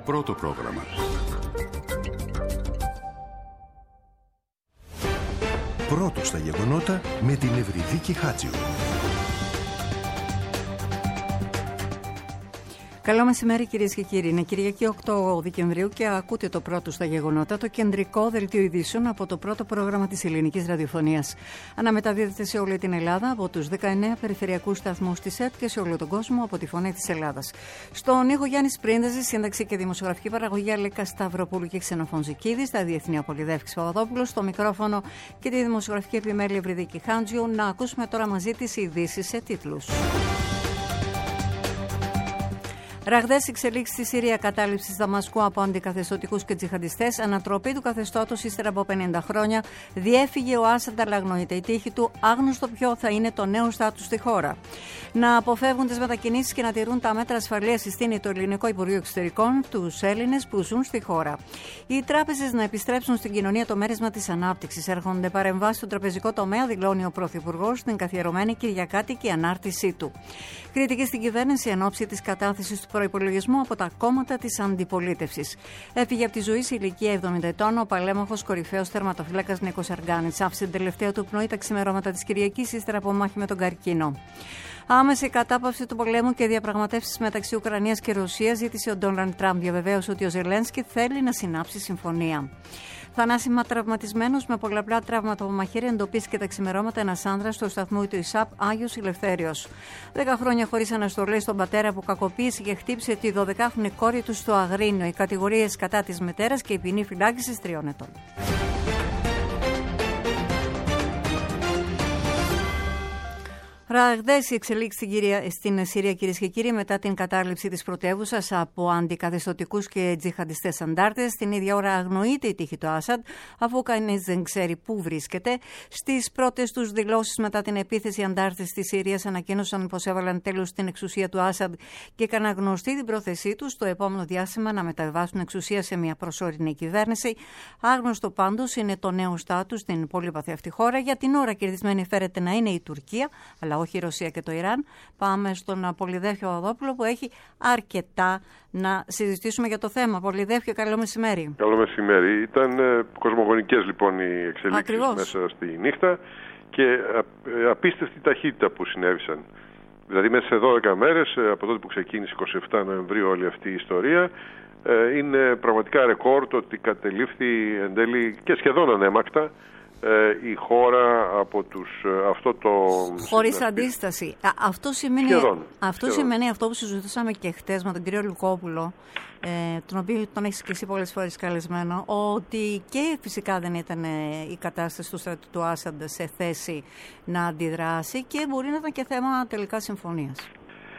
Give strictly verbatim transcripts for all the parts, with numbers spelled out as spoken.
Πρώτο πρόγραμμα. Πρώτο στα γεγονότα με την Ευρυδίκη Χάτζιου. Καλό μεσημέρι κυρίες και κύριοι. Είναι Κυριακή οκτώ Δεκεμβρίου και ακούτε το πρώτο στα γεγονότα, το κεντρικό δελτίο ειδήσεων από το πρώτο πρόγραμμα της ελληνικής ραδιοφωνίας. Αναμεταδίδεται σε όλη την Ελλάδα από τους δεκαεννέα περιφερειακούς σταθμούς της ΕΡΤ και σε όλο τον κόσμο από τη Φωνή της Ελλάδας. Στον ήχο Γιάννης Πρίντεζης, σύνταξη και δημοσιογραφική παραγωγή Αλέκα Σταυροπούλου και Ξενοφωνζικίδη, στα διεθνή Πολυδεύκης Παπαδόπουλος, στο μικρόφωνο και τη δημοσιογραφική επιμέλεια Ευρυδίκη Χάντζιου. Να ακούσουμε τώρα μαζί τις ειδήσεις σε τίτλους. Ραγδαίες εξελίξεις στη Συρία, κατάληψη Δαμασκού από αντικαθεστωτικούς και τζιχαντιστές, ανατροπή του καθεστώτος ύστερα από πενήντα χρόνια, διέφυγε ο Άσαντ αλλά αγνοείται η τύχη του, άγνωστο ποιο θα είναι το νέο στάτους στη χώρα. Να αποφεύγουν τις μετακινήσεις και να τηρούν τα μέτρα ασφαλείας συστήνει το Ελληνικό Υπουργείο Εξωτερικών τους Έλληνες που ζουν στη χώρα. Οι τράπεζες να επιστρέψουν στην κοινωνία το μέρισμα της ανάπτυξης. Έρχονται παρεμβάσεις στον τραπεζικό τομέα, δηλώνει ο Πρωθυπουργός στην καθιερωμένη Κυριακάτικη ανάρτησή του. Κριτική στην κυβέρνηση εν ώψη της κατάθεσης του προϋπολογισμού από τα κόμματα της αντιπολίτευσης. Έφυγε από τη ζωή σε ηλικία εβδομήντα ετών ο παλέμαχος κορυφαίος τερματοφύλακας Νίκος Αργάνης. Άφησε την τελευταία του πνοή τα ξημερώματα της Κυριακής ύστερα από μάχη με τον καρκίνο. Άμεση κατάπαυση του πολέμου και διαπραγματεύσεις μεταξύ Ουκρανίας και Ρωσίας ζήτησε ο Ντόναλντ Τραμπ. Διαβεβαίωσε ότι ο Ζελένσκι θέλει να συνάψει συμφωνία. Θανάσιμα τραυματισμένος με πολλαπλά τραύματα από μαχαίρι εντοπίστηκε τα ξημερώματα ένας άνδρας στο σταθμό του ΙΣΑΠ Άγιος Ελευθέριος. Δέκα χρόνια χωρίς αναστολές στον πατέρα που κακοποίησε και χτύπησε τη δωδεκάχρονη κόρη του στο Αγρίνιο. Οι κατηγορίες κατά της μητέρας και η ποινή φυλάκισης τριών ετών. Ραγδαίες οι εξελίξεις στην Συρία, κυρίες και κύριοι, μετά την κατάληψη της πρωτεύουσας από αντικαθεστωτικούς και τζιχαντιστές αντάρτες. Την ίδια ώρα αγνοείται η τύχη του Άσαντ, αφού κανείς δεν ξέρει πού βρίσκεται. Στις πρώτες τους δηλώσεις μετά την επίθεση, οι αντάρτες της Συρίας ανακοίνωσαν πως έβαλαν τέλος στην εξουσία του Άσαντ και έκαναν γνωστή την πρόθεσή τους στο επόμενο διάστημα να μεταβάσουν εξουσία σε μια προσωρινή κυβέρνηση. Άγνωστο πάντως είναι το νέο στάτους στην πολύπαθη αυτή χώρα. Για την ώρα κερδισμένη φέρεται να είναι η Τουρκία, αλλά όχι η Ρωσία και το Ιράν. Πάμε στον Πολυδεύκιο Παπαδόπουλο που έχει αρκετά να συζητήσουμε για το θέμα. Πολυδεύκιο, καλό μεσημέρι. Καλό μεσημέρι. Ήταν ε, κοσμογονικές λοιπόν οι εξελίξεις Ακριβώς. μέσα στη νύχτα και ε, απίστευτη ταχύτητα που συνέβησαν. Δηλαδή μέσα σε δώδεκα μέρες, ε, από τότε που ξεκίνησε εικοστή εβδόμη Νοεμβρίου όλη αυτή η ιστορία, ε, είναι πραγματικά ρεκόρ το ότι κατελήφθη εν τέλει και σχεδόν ανέμακτα η χώρα από τους, αυτό το... Χωρίς αντίσταση. Αυτό σημαίνει, σχεδόν, αυτό σχεδόν. σημαίνει αυτό που συζητούσαμε και χτες με τον κύριο Λουκόπουλο, ε, τον οποίο τον έχεις και εσύ πολλές φορές καλεσμένο, ότι και φυσικά δεν ήταν η κατάσταση του στρατού του Άσαντ σε θέση να αντιδράσει και μπορεί να ήταν και θέμα τελικά συμφωνίας.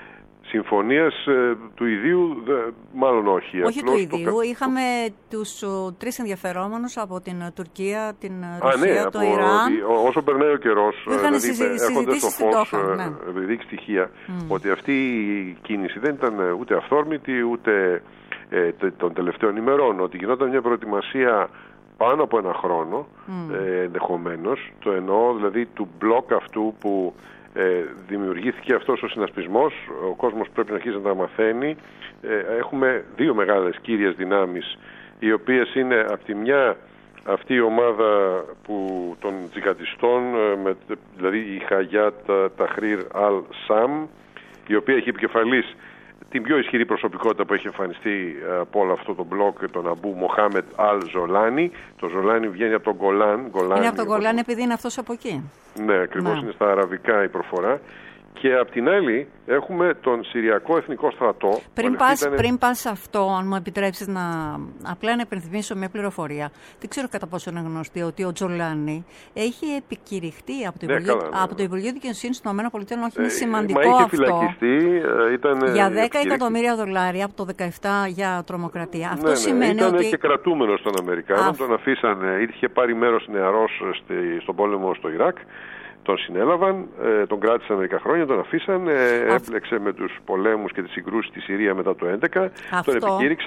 Συμφωνίας ε, του ιδίου, δε, μάλλον όχι. Όχι του ιδίου. Το... Είχαμε τους ο, τρεις ενδιαφερόμενους από την Τουρκία, την Ρωσία, Α, ναι, το από, Ιράν. Ό, όσο περνάει ο καιρός, δηλαδή έχοντας το φως, ναι. δείξει στοιχεία, mm. ότι αυτή η κίνηση δεν ήταν ούτε αυθόρμητη, ούτε ε, των τελευταίων ημερών. Ότι γινόταν μια προετοιμασία πάνω από ένα χρόνο, mm. ε, ενδεχομένως. Το εννοώ δηλαδή του μπλοκ αυτού που Ε, δημιουργήθηκε αυτός ο συνασπισμός, ο κόσμος πρέπει να αρχίσει να τα μαθαίνει. Ε, έχουμε δύο μεγάλες κύριες δυνάμεις, οι οποίες είναι από τη μια αυτή η ομάδα που, των τζιχαντιστών, με, δηλαδή η Χαγιάτ Ταχρήρ Αλ Σαμ, η οποία έχει επικεφαλής την πιο ισχυρή προσωπικότητα που έχει εμφανιστεί από όλο αυτό το μπλοκ, τον Αμπού Μοχάμετ Αλ Ζολάνι. Το Ζολάνι βγαίνει από τον Γκολάν. Είναι από τον Γκολάν επειδή είναι αυτός από εκεί. Ναι, ακριβώς, ναι. Είναι στα αραβικά η προφορά. Και απ' την άλλη έχουμε τον Συριακό Εθνικό Στρατό. Πριν πας, ήταν... πριν πας αυτό, αν μου επιτρέψεις να απλά να υπενθυμίσω μια πληροφορία. Δεν ξέρω κατά πόσο είναι γνωστή ότι ο Τζολάνι έχει επικηρυχτεί από το, ναι, Υπουργείο, καλά, ναι. από το Υπουργείο Δικαιοσύνης των ΗΠΑ. Όχι, είναι ε, σημαντικό μα είχε αυτό. Φυλακιστεί, ήταν για δέκα εκατομμύρια δολάρια από το δεκαεπτά για τρομοκρατία. Ναι, αυτό ναι, σημαίνει ήταν ότι... και κρατούμενος των Αμερικάνων. Α... Τον αφήσανε, είχε πάρει μέρος νεαρός στον πόλεμο στο Ιράκ. Τον συνέλαβαν, ε, τον κράτησαν μερικά χρόνια, τον αφήσαν, ε, έπλεξε με τους πολέμους και τις συγκρούσεις στη Συρία μετά το έντεκα, αυτό... τον επικήρυξαν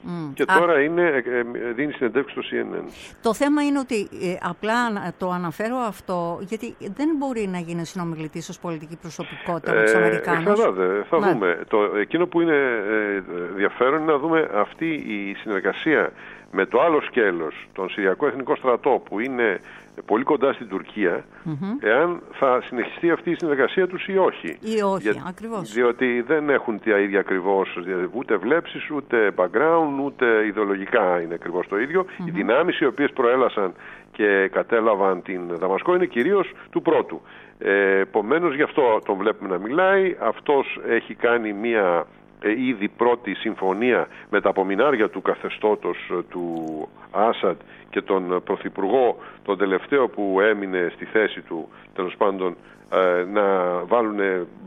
Mm. Και τώρα Α. είναι, ε, δίνει συνεντεύξεις στο σι εν εν. Το θέμα είναι ότι ε, απλά το αναφέρω αυτό, γιατί δεν μπορεί να γίνει συνομιλητής ως πολιτική προσωπικότητα με τους Αμερικάνους. Εξαρτάται, θα ναι. δούμε. Το, εκείνο που είναι ε, ενδιαφέρον είναι να δούμε αυτή η συνεργασία με το άλλο σκέλος, τον Συριακό Εθνικό Στρατό, που είναι πολύ κοντά στην Τουρκία, mm-hmm. εάν θα συνεχιστεί αυτή η συνεργασία τους ή όχι. Ή όχι, Για, ακριβώς. Διότι δεν έχουν τα ίδια ακριβώς, ούτε βλέψεις, ούτε background, ούτε ιδεολογικά είναι ακριβώς το ίδιο. Mm-hmm. Οι δυνάμεις οι οποίες προέλασαν και κατέλαβαν την Δαμασκό είναι κυρίως του πρώτου. Ε, επομένως, γι' αυτό τον βλέπουμε να μιλάει. Αυτός έχει κάνει μία ε, ήδη πρώτη συμφωνία με τα απομεινάρια του καθεστώτος του Άσαντ και τον Πρωθυπουργό, τον τελευταίο που έμεινε στη θέση του, τέλος πάντων, ε, να βάλουν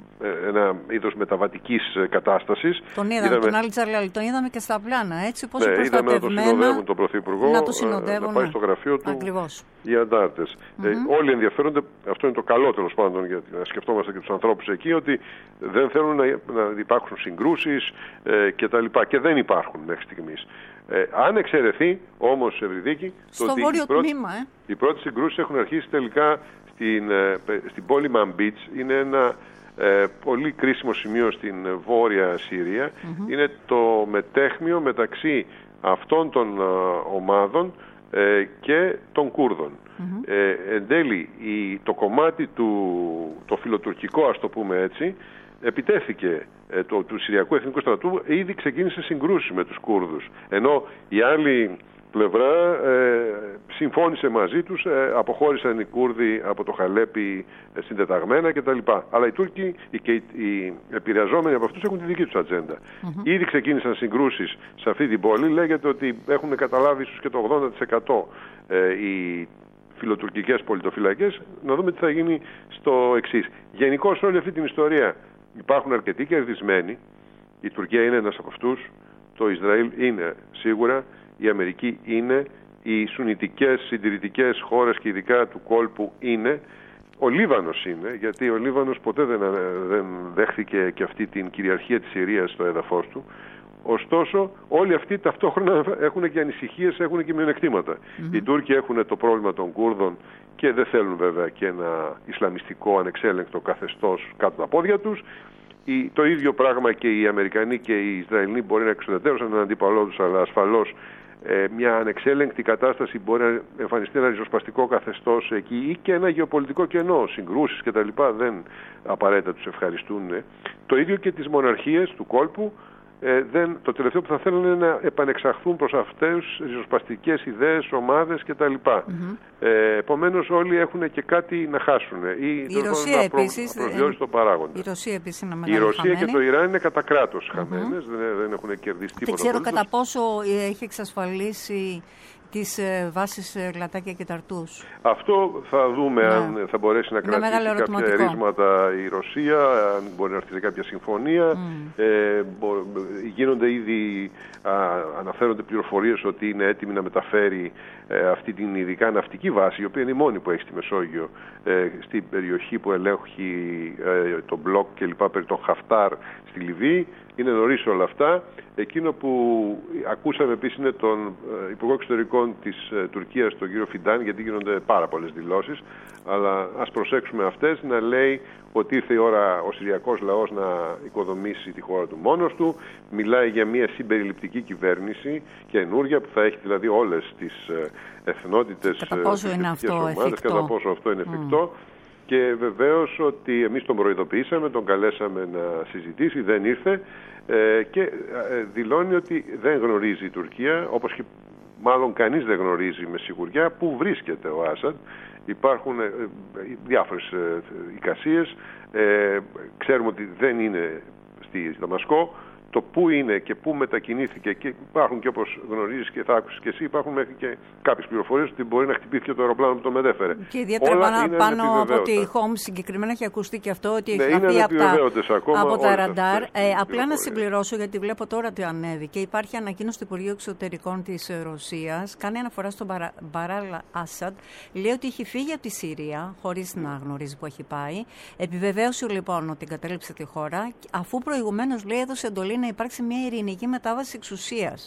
ένα είδος μεταβατικής κατάστασης. Τον είδαμε, είδαμε τον Άλλη Τζαλάλη, τον είδαμε και στα πλάνα, έτσι, πόσο ναι, προστατευμένα. Είδαμε να το συνοδεύουν τον Πρωθυπουργό, να, το συνοδεύουν, να πάει στο γραφείο του. Ακριβώς. Οι αντάρτες. Mm-hmm. Ε, όλοι ενδιαφέρονται, αυτό είναι το καλό τέλος πάντων, γιατί να σκεφτόμαστε και τους ανθρώπους εκεί, ότι δεν θέλουν να, να υπάρξουν συγκρούσεις ε, και τα λοιπά. Και δεν υπάρχουν μέχρι στιγμής. Ε, αν εξαιρεθεί όμως, Ευρυδίκη, στο το βόρειο τμήμα, ε. οι πρώτες συγκρούσεις έχουν αρχίσει τελικά στην, ε, στην πόλη Μαμπίτς. Είναι ένα ε, πολύ κρίσιμο σημείο στην βόρεια Συρία. Mm-hmm. Είναι το μετέχμιο μεταξύ αυτών των ε, ομάδων ε, και των Κούρδων. Mm-hmm. Ε, εν τέλει, η, το κομμάτι του, το φιλοτουρκικό, ας το πούμε έτσι, επιτέθηκε ε, το, του Συριακού Εθνικού Στρατού, ήδη ξεκίνησε συγκρούσεις με τους Κούρδους. Ενώ η άλλη πλευρά ε, συμφώνησε μαζί τους, ε, αποχώρησαν οι Κούρδοι από το Χαλέπι ε, συντεταγμένα κτλ. Αλλά οι Τούρκοι οι, και οι, οι επηρεαζόμενοι από αυτούς έχουν τη δική τους ατζέντα. Mm-hmm. Ήδη ξεκίνησαν συγκρούσεις σε αυτή την πόλη. Λέγεται ότι έχουν καταλάβει ίσως και το ογδόντα τοις εκατό ε, οι φιλοτουρκικές πολιτοφυλακές. Να δούμε τι θα γίνει στο εξής. Γενικώς όλη αυτή την ιστορία υπάρχουν αρκετοί κερδισμένοι. Η Τουρκία είναι ένας από αυτούς. Το Ισραήλ είναι σίγουρα. Η Αμερική είναι. Οι σουνιτικές συντηρητικές χώρες και ειδικά του κόλπου είναι. Ο Λίβανος είναι, γιατί ο Λίβανος ποτέ δεν, δεν δέχθηκε και αυτή την κυριαρχία της Συρίας στο έδαφος του. Ωστόσο, όλοι αυτοί ταυτόχρονα έχουν και ανησυχίες, έχουν και μειονεκτήματα. Mm-hmm. Οι Τούρκοι έχουν το πρόβλημα των Κούρδων και δεν θέλουν βέβαια και ένα ισλαμιστικό ανεξέλεγκτο καθεστώς κάτω τα πόδια τους. Η, το ίδιο πράγμα και οι Αμερικανοί και οι Ισραηλοί μπορεί να εξουδετερώσουν έναν αντίπαλό τους, αλλά ασφαλώς ε, μια ανεξέλεγκτη κατάσταση μπορεί να εμφανιστεί ένα ριζοσπαστικό καθεστώς εκεί ή και ένα γεωπολιτικό κενό, συγκρούσεις κτλ. Δεν απαραίτητα τους ευχαριστούν. Το ίδιο και τις μοναρχίες του κόλπου. Ε, δεν, το τελευταίο που θα θέλουν είναι να επανεξαχθούν προς αυτές ριζοσπαστικές ιδέες, ομάδες κτλ. Mm-hmm. Ε, επομένως όλοι έχουν και κάτι να χάσουν ή η Ρωσία να, προ, επίσης, να προσδιορίσει τον παράγοντα. Η Ρωσία επίσης είναι Η Ρωσία χαμένη. Και το Ιράν είναι κατά κράτος χαμένες, mm-hmm. δεν, δεν έχουν κερδίσει τίποτα. Δεν ξέρω κατά πόσο έχει εξασφαλίσει τις ε, βάσεις ε, Λατάκια και Ταρτούς. Αυτό θα δούμε ναι. αν θα μπορέσει να κρατήσει κάποια ερίσματα η Ρωσία, αν μπορεί να έρθει σε κάποια συμφωνία. Mm. Ε, μπο, γίνονται ήδη, α, αναφέρονται πληροφορίες ότι είναι έτοιμη να μεταφέρει ε, αυτή την ειδικά ναυτική βάση, η οποία είναι η μόνη που έχει στη Μεσόγειο, ε, στην περιοχή που ελέγχει ε, το μπλοκ και λοιπά περί των Χαφτάρ στη Λιβύη. Είναι νωρίς όλα αυτά. Εκείνο που ακούσαμε επίσης είναι τον Υπουργό Εξωτερικών της Τουρκίας, τον κύριο Φιντάν, γιατί γίνονται πάρα πολλές δηλώσεις, αλλά ας προσέξουμε αυτές, να λέει ότι ήρθε η ώρα ο Συριακός λαός να οικοδομήσει τη χώρα του μόνος του. Μιλάει για μια συμπεριληπτική κυβέρνηση καινούρια που θα έχει δηλαδή όλες τις εθνότητες, κατά πόσο είναι αυτό ομάδες, εφικτό. Κατά πόσο αυτό είναι εφικτό. Mm. Και βεβαίως ότι εμείς τον προειδοποιήσαμε, τον καλέσαμε να συζητήσει, δεν ήρθε ε, και ε, δηλώνει ότι δεν γνωρίζει η Τουρκία, όπως και μάλλον κανείς δεν γνωρίζει με σιγουριά πού βρίσκεται ο Άσαντ. Υπάρχουν ε, διάφορες ε, εικασίες, ε, ξέρουμε ότι δεν είναι στη Δαμασκό. Το πού είναι και πού μετακινήθηκε, και υπάρχουν και όπως γνωρίζεις και θα άκουσες και εσύ, υπάρχουν μέχρι και κάποιες πληροφορίες ότι μπορεί να χτυπήθηκε το αεροπλάνο που το μετέφερε. Και ιδιαίτερα όλα πάνω, πάνω από τη Home συγκεκριμένα έχει ακουστεί και αυτό, ότι έχει χαθεί από τα, ακόμα, από τα ραντάρ. Ε, απλά να συμπληρώσω, γιατί βλέπω τώρα ότι ανέβηκε. Υπάρχει ανακοίνωση του Υπουργείου Εξωτερικών της Ρωσίας, κάνει αναφορά στον Μπαράλ Άσαντ, λέει ότι έχει φύγει από τη Συρία, χωρίς να γνωρίζει που έχει πάει. Επιβεβαίωσε λοιπόν ότι εγκατέλειψε τη χώρα, αφού προηγουμένως λέει έδωσε εντολή να υπάρξει μια ειρηνική μετάβαση εξουσίας.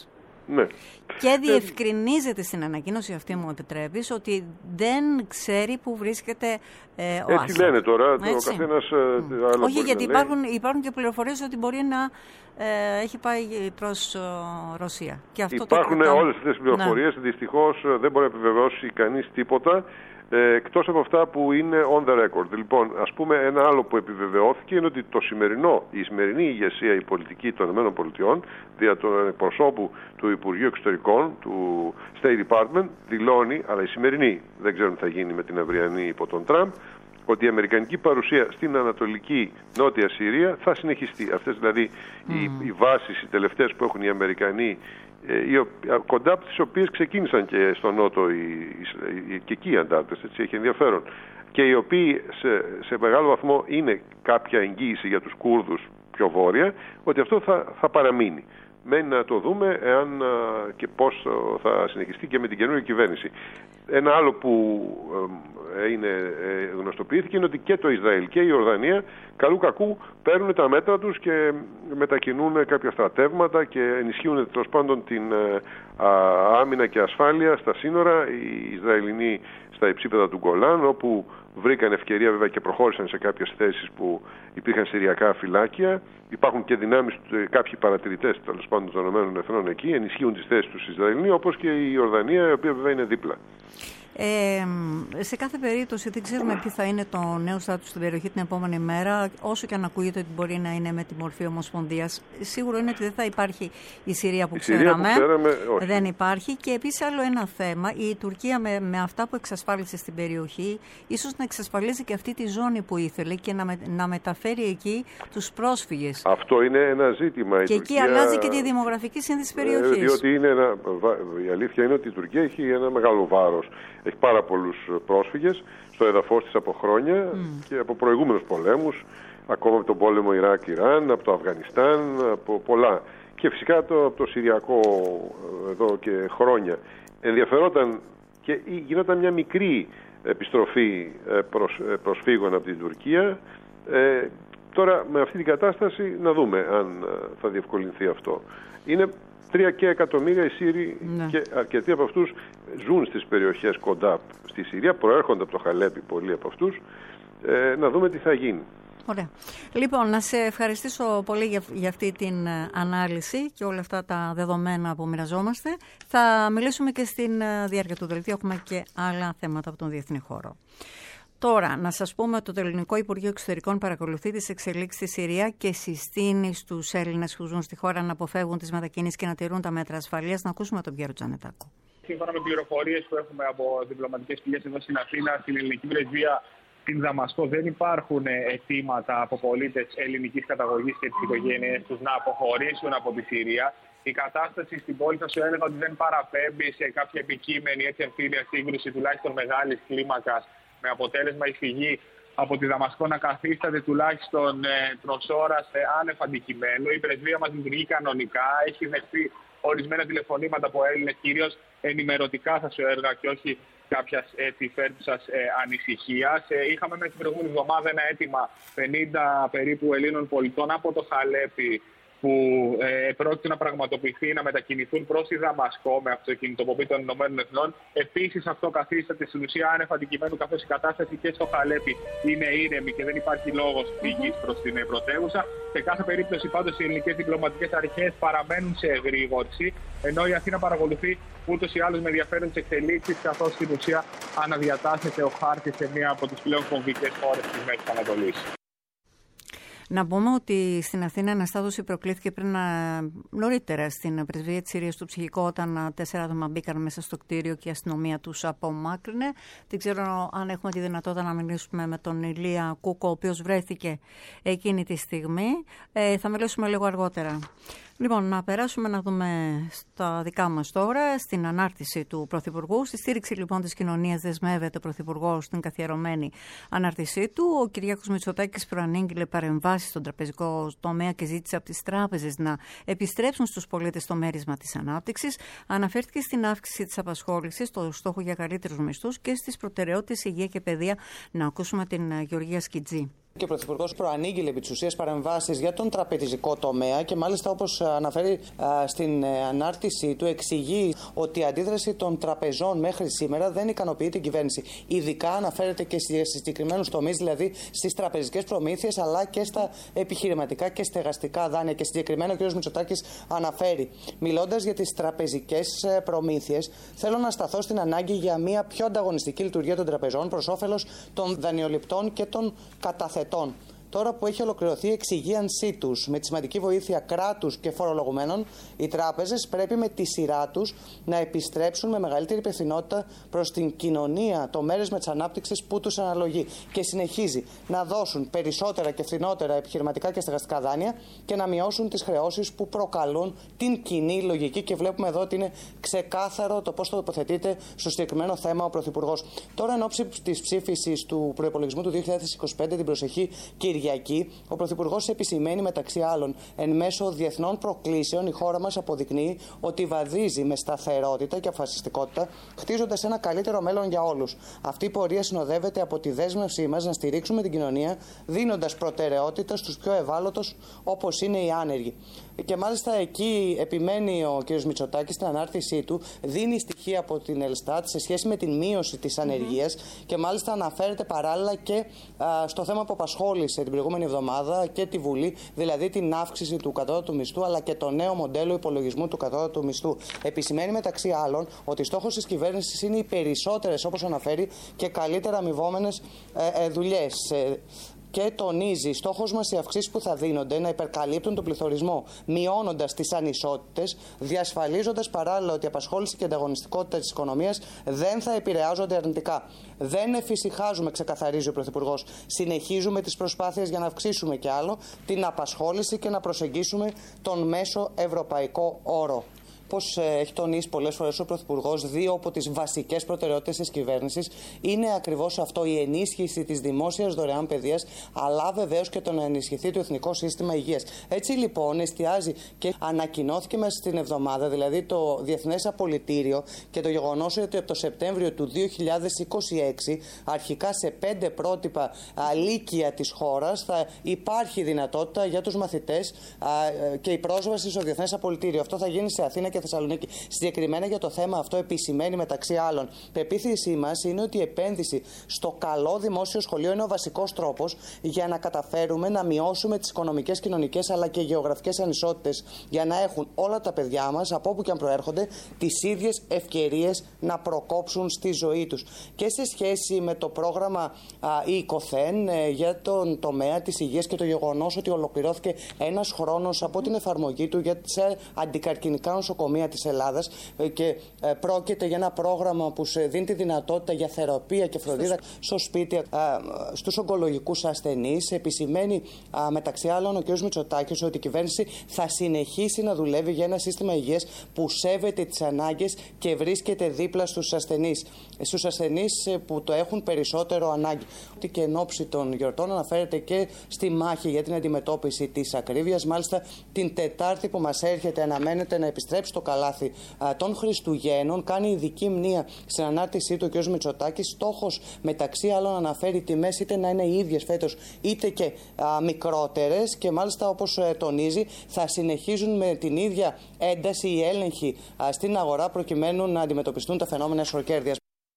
Ναι. Και διευκρινίζεται στην ανακοίνωση αυτή, μου επιτρέπεις, ότι δεν ξέρει που βρίσκεται ε, ο Άσαντ. Έτσι λένε τώρα, το καθένας mm. Όχι, γιατί υπάρχουν, υπάρχουν και πληροφορίες ότι μπορεί να ε, έχει πάει προς ε, Ρωσία. Και αυτό υπάρχουν το όλες αυτές τις πληροφορίες, ναι. Δυστυχώς δεν μπορεί να επιβεβαιώσει κανείς τίποτα. Ε, εκτός από αυτά που είναι on the record. Λοιπόν, ας πούμε, ένα άλλο που επιβεβαιώθηκε είναι ότι το σημερινό, η σημερινή ηγεσία, η πολιτική των ΗΠΑ, δια των εκπροσώπου του Υπουργείου Εξωτερικών, του State Department, δηλώνει, αλλά η σημερινή, δεν ξέρουμε τι θα γίνει με την αυριανή υπό τον Τραμπ, ότι η αμερικανική παρουσία στην Ανατολική Νότια Συρία θα συνεχιστεί. Αυτές δηλαδή mm. οι, οι βάσεις, οι τελευταίες που έχουν οι Αμερικανοί, οι, κοντά από τις οποίες ξεκίνησαν και στο Νότο οι, οι, και εκεί οι αντάρτες, έτσι, έχει ενδιαφέρον, και οι οποίοι σε, σε μεγάλο βαθμό είναι κάποια εγγύηση για τους Κούρδους πιο βόρεια, ότι αυτό θα, θα παραμείνει. Μένει να το δούμε εάν και πώς θα συνεχιστεί και με την καινούργια κυβέρνηση. Ένα άλλο που είναι, γνωστοποιήθηκε είναι ότι και το Ισραήλ και η Ιορδανία καλού κακού παίρνουν τα μέτρα τους και μετακινούν κάποια στρατεύματα και ενισχύουν τέλος πάντων την άμυνα και ασφάλεια στα σύνορα. Οι Ισραηλινοί στα υψίπεδα του Γκολάν, όπου βρήκαν ευκαιρία βέβαια και προχώρησαν σε κάποιες θέσεις που υπήρχαν συριακά φυλάκια. Υπάρχουν και δυνάμεις, κάποιοι παρατηρητές τέλος πάντων των ΗΠΑ εκεί, ενισχύουν τις θέσεις τους Ισραηλινοί, όπως και η Ιορδανία, η οποία βέβαια είναι δίπλα. Ε, σε κάθε περίπτωση δεν ξέρουμε τι θα είναι το νέο στάτους στην περιοχή την επόμενη μέρα, όσο και αν ακούγεται ότι μπορεί να είναι με τη μορφή ομοσπονδίας. Σίγουρο είναι ότι δεν θα υπάρχει η Συρία που, η ξέραμε. Συρία που ξέραμε. Όχι. Δεν υπάρχει. Και επίσης άλλο ένα θέμα, η Τουρκία με, με αυτά που εξασφάλισε στην περιοχή, ίσως να εξασφαλίζει και αυτή τη ζώνη που ήθελε και να, με, να μεταφέρει εκεί τους πρόσφυγες. Αυτό είναι ένα ζήτημα. Και η εκεί Τουρκία, αλλάζει και τη δημογραφική σύνθεση της περιοχής. Ε, διότι είναι ένα, η αλήθεια είναι ότι η Τουρκία έχει ένα μεγάλο βάρος. Έχει πάρα πολλούς πρόσφυγες στο έδαφος της από χρόνια mm. και από προηγούμενους πολέμους, ακόμα από τον πόλεμο Ιράκ-Ιράν, από το Αφγανιστάν, από πολλά. Και φυσικά το, από το Συριακό εδώ και χρόνια. Ενδιαφερόταν και γινόταν μια μικρή επιστροφή προς, προσφύγων από την Τουρκία. Ε, τώρα με αυτή την κατάσταση να δούμε αν θα διευκολυνθεί αυτό. Είναι τρία και εκατομμύρια οι Σύριοι, ναι. Και αρκετοί από αυτούς ζουν στις περιοχές κοντά στη Συρία, προέρχονται από το Χαλέπι πολλοί από αυτούς. Ε, να δούμε τι θα γίνει. Ωραία. Λοιπόν, να σε ευχαριστήσω πολύ για, για αυτή την ανάλυση και όλα αυτά τα δεδομένα που μοιραζόμαστε. Θα μιλήσουμε και στην διάρκεια του δελτίου, έχουμε και άλλα θέματα από τον διεθνή χώρο. Τώρα, να σας πούμε ότι το Ελληνικό Υπουργείο Εξωτερικών παρακολουθεί τις εξελίξεις στη Συρία και συστήνει στους Έλληνες που ζουν στη χώρα να αποφεύγουν τις μετακινήσεις και να τηρούν τα μέτρα ασφαλείας. Να ακούσουμε τον Πιέρο Τζανετάκο. Σύμφωνα με πληροφορίες που έχουμε από διπλωματικές πηγές εδώ στην Αθήνα, στην ελληνική πρεσβεία στην Δαμασκό, δεν υπάρχουν αιτήματα από πολίτες ελληνικής καταγωγής και τις οικογένειες τους να αποχωρήσουν από τη Συρία. Η κατάσταση στην πόλη θα σου έλεγα ότι δεν παραπέμπει σε κάποια επικείμενη έτσι εμφύλια σύγκρουση, τουλάχιστον μεγάλης κλίμακας, με αποτέλεσμα η φυγή από τη Δαμασκό να καθίσταται τουλάχιστον ε, προς ώρας ε, άνευ αντικειμένου. Η πρεσβεία μας λειτουργεί κανονικά, έχει δεχτεί ορισμένα τηλεφωνήματα από Έλληνες, κυρίως ενημερωτικά θα σου έλεγα και όχι κάποιας φέρτουσας ε, ανησυχίας. Ε, είχαμε μέχρι την προηγούμενη εβδομάδα ένα αίτημα πενήντα περίπου Ελλήνων πολιτών από το Χαλέπι, που ε, πρόκειται να πραγματοποιηθεί, να μετακινηθούν προς τη Δαμασκό με αυτοκινητοποίηση των Ηνωμένων Εθνών. Επίσης, αυτό καθίσταται στην ουσία άνευ αντικειμένου, καθώς η κατάσταση και στο Χαλέπι είναι ήρεμη και δεν υπάρχει λόγος φυγής προς την πρωτεύουσα. Σε κάθε περίπτωση, πάντως, οι ελληνικές διπλωματικές αρχές παραμένουν σε εγρήγορση, ενώ η Αθήνα παρακολουθεί ούτως ή άλλως με ενδιαφέρον τις εξελίξεις, καθώς στην ουσία αναδιατάσσεται ο χάρτης σε μία από τις πλέον κομβικές χώρες της Μέσης Ανατολής. Να πούμε ότι στην Αθήνα αναστάτωση προκλήθηκε πριν νωρίτερα στην πρεσβεία της Συρίας στο ψυχικό, όταν τέσσερα άτομα μπήκαν μέσα στο κτίριο και η αστυνομία τους απομάκρυνε. Δεν ξέρω αν έχουμε τη δυνατότητα να μιλήσουμε με τον Ηλία Κούκο, ο οποίος βρέθηκε εκείνη τη στιγμή. Ε, θα μιλήσουμε λίγο αργότερα. Λοιπόν, να περάσουμε να δούμε στα δικά μας τώρα, στην ανάρτηση του Πρωθυπουργού. Στη στήριξη λοιπόν της κοινωνίας δεσμεύεται ο Πρωθυπουργός στην καθιερωμένη ανάρτησή του. Ο Κυριάκος Μητσοτάκης προανήγγειλε παρεμβάσεις στον τραπεζικό τομέα και ζήτησε από τις τράπεζες να επιστρέψουν στους πολίτες το μέρισμα της ανάπτυξης. Αναφέρθηκε στην αύξηση της απασχόλησης, στο στόχο για καλύτερους μισθούς και στις προτεραιότητες υγεία και παιδεία. Να ακούσουμε την Γεωργία Σκιτζή. Και ο Πρωθυπουργός προανήγγειλε επί της ουσίας παρεμβάσεις για τον τραπεζικό τομέα και μάλιστα, όπως αναφέρει α, στην ε, ανάρτησή του, εξηγεί ότι η αντίδραση των τραπεζών μέχρι σήμερα δεν ικανοποιεί την κυβέρνηση. Ειδικά αναφέρεται και σε συγκεκριμένους τομείς, δηλαδή στις τραπεζικές προμήθειες αλλά και στα επιχειρηματικά και στεγαστικά δάνεια. Και συγκεκριμένα ο κ. Μητσοτάκης αναφέρει, μιλώντας για τις τραπεζικές προμήθειες, θέλω να σταθώ στην ανάγκη για μια πιο ανταγωνιστική λειτουργία των τραπεζών προς όφελος των δανειοληπτών και των καταθετών. Τώρα που έχει ολοκληρωθεί η εξυγίανσή τους με τη σημαντική βοήθεια κράτους και φορολογουμένων, οι τράπεζες πρέπει με τη σειρά τους να επιστρέψουν με μεγαλύτερη υπευθυνότητα προς την κοινωνία το μέρες με της ανάπτυξης που τους αναλογεί. Και συνεχίζει να δώσουν περισσότερα και φθηνότερα επιχειρηματικά και στεγαστικά δάνεια και να μειώσουν τις χρεώσεις που προκαλούν την κοινή λογική. Και βλέπουμε εδώ ότι είναι ξεκάθαρο το πώς το τοποθετείται στο συγκεκριμένο θέμα ο Πρωθυπουργός. Τώρα, εν ώψη της ψήφισης του προϋπολογισμού του δύο χιλιάδες είκοσι πέντε, την προσεχή Κυριακή, ο Πρωθυπουργός επισημαίνει μεταξύ άλλων, εν μέσω διεθνών προκλήσεων, η χώρα μας αποδεικνύει ότι βαδίζει με σταθερότητα και αποφασιστικότητα, χτίζοντας ένα καλύτερο μέλλον για όλους. Αυτή η πορεία συνοδεύεται από τη δέσμευσή μας να στηρίξουμε την κοινωνία, δίνοντας προτεραιότητα στους πιο ευάλωτους, όπως είναι οι άνεργοι. Και μάλιστα εκεί επιμένει ο κ. Μητσοτάκης στην ανάρτησή του, δίνει στοιχεία από την Ελστάτ σε σχέση με την μείωση της ανεργίας και μάλιστα αναφέρεται παράλληλα και α, στο θέμα που απασχόλησε την προηγούμενη εβδομάδα και τη Βουλή, δηλαδή την αύξηση του κατώτατου μισθού αλλά και το νέο μοντέλο υπολογισμού του κατώτατου μισθού. Επισημαίνει μεταξύ άλλων ότι στόχος της κυβέρνησης είναι οι περισσότερες, όπως αναφέρει, και καλύτερα αμοιβόμενες ε, ε, δουλειές. Ε, Και τονίζει, στόχος μας οι αυξήσεις που θα δίνονται να υπερκαλύπτουν τον πληθωρισμό, μειώνοντας τις ανισότητες, διασφαλίζοντας παράλληλα ότι η απασχόληση και η ανταγωνιστικότητα της οικονομίας δεν θα επηρεάζονται αρνητικά. Δεν εφησυχάζουμε, ξεκαθαρίζει ο Πρωθυπουργός. Συνεχίζουμε τις προσπάθειες για να αυξήσουμε κι άλλο την απασχόληση και να προσεγγίσουμε τον μέσο ευρωπαϊκό όρο. Όπως έχει τονίσει πολλές φορές ο Πρωθυπουργός, δύο από τις βασικές προτεραιότητες της κυβέρνησης είναι ακριβώς αυτό, η ενίσχυση της δημόσιας δωρεάν παιδείας, αλλά βεβαίως και το να ενισχυθεί το Εθνικό Σύστημα Υγείας. Έτσι λοιπόν εστιάζει και ανακοινώθηκε μέσα στην εβδομάδα, δηλαδή το Διεθνές Απολυτήριο, και το γεγονός ότι από το Σεπτέμβριο του δύο χιλιάδες είκοσι έξι, αρχικά σε πέντε πρότυπα λύκεια της χώρας, θα υπάρχει δυνατότητα για τους μαθητές α, και η πρόσβαση στο Διεθνές Απολυτήριο. Αυτό θα γίνει σε Αθήνα και Θεσσαλονίκη. Συγκεκριμένα για το θέμα αυτό επισημαίνει μεταξύ άλλων, πεποίθησή μας είναι ότι η επένδυση στο καλό δημόσιο σχολείο είναι ο βασικός τρόπος για να καταφέρουμε να μειώσουμε τις οικονομικές, κοινωνικές αλλά και γεωγραφικές ανισότητες, για να έχουν όλα τα παιδιά μας, από όπου και αν προέρχονται, τις ίδιες ευκαιρίες να προκόψουν στη ζωή τους. Και σε σχέση με το πρόγραμμα ΙΚΟΘΕΝ ε, για τον τομέα της υγείας και το γεγονός ότι ολοκληρώθηκε ένας χρόνος από την εφαρμογή του για τις αντικαρκινικά νοσοκομεία της Ελλάδας και πρόκειται για ένα πρόγραμμα που σε δίνει τη δυνατότητα για θεραπεία και φροντίδα στο σπίτι στους ογκολογικούς ασθενείς. Επισημαίνει μεταξύ άλλων ο κ. Μητσοτάκης ότι η κυβέρνηση θα συνεχίσει να δουλεύει για ένα σύστημα υγείας που σέβεται τις ανάγκες και βρίσκεται δίπλα στους ασθενείς. Στους ασθενείς που το έχουν περισσότερο ανάγκη. Ότι και εν ώψη των γιορτών αναφέρεται και στη μάχη για την αντιμετώπιση της ακρίβειας. Μάλιστα την Τετάρτη που μας έρχεται αναμένεται να επιστρέψει στο καλάθι α, των Χριστουγέννων. Κάνει ειδική μνήα στην ανάρτησή του ο κ. Μητσοτάκης. Στόχος μεταξύ άλλων αναφέρει τιμές είτε να είναι οι ίδιες φέτος είτε και α, μικρότερες, και μάλιστα όπως ε, τονίζει θα συνεχίζουν με την ίδια ένταση οι έλεγχοι α, στην αγορά προκειμένου να αντιμετωπιστούν τα φαινόμενα εσχροκέρδειας.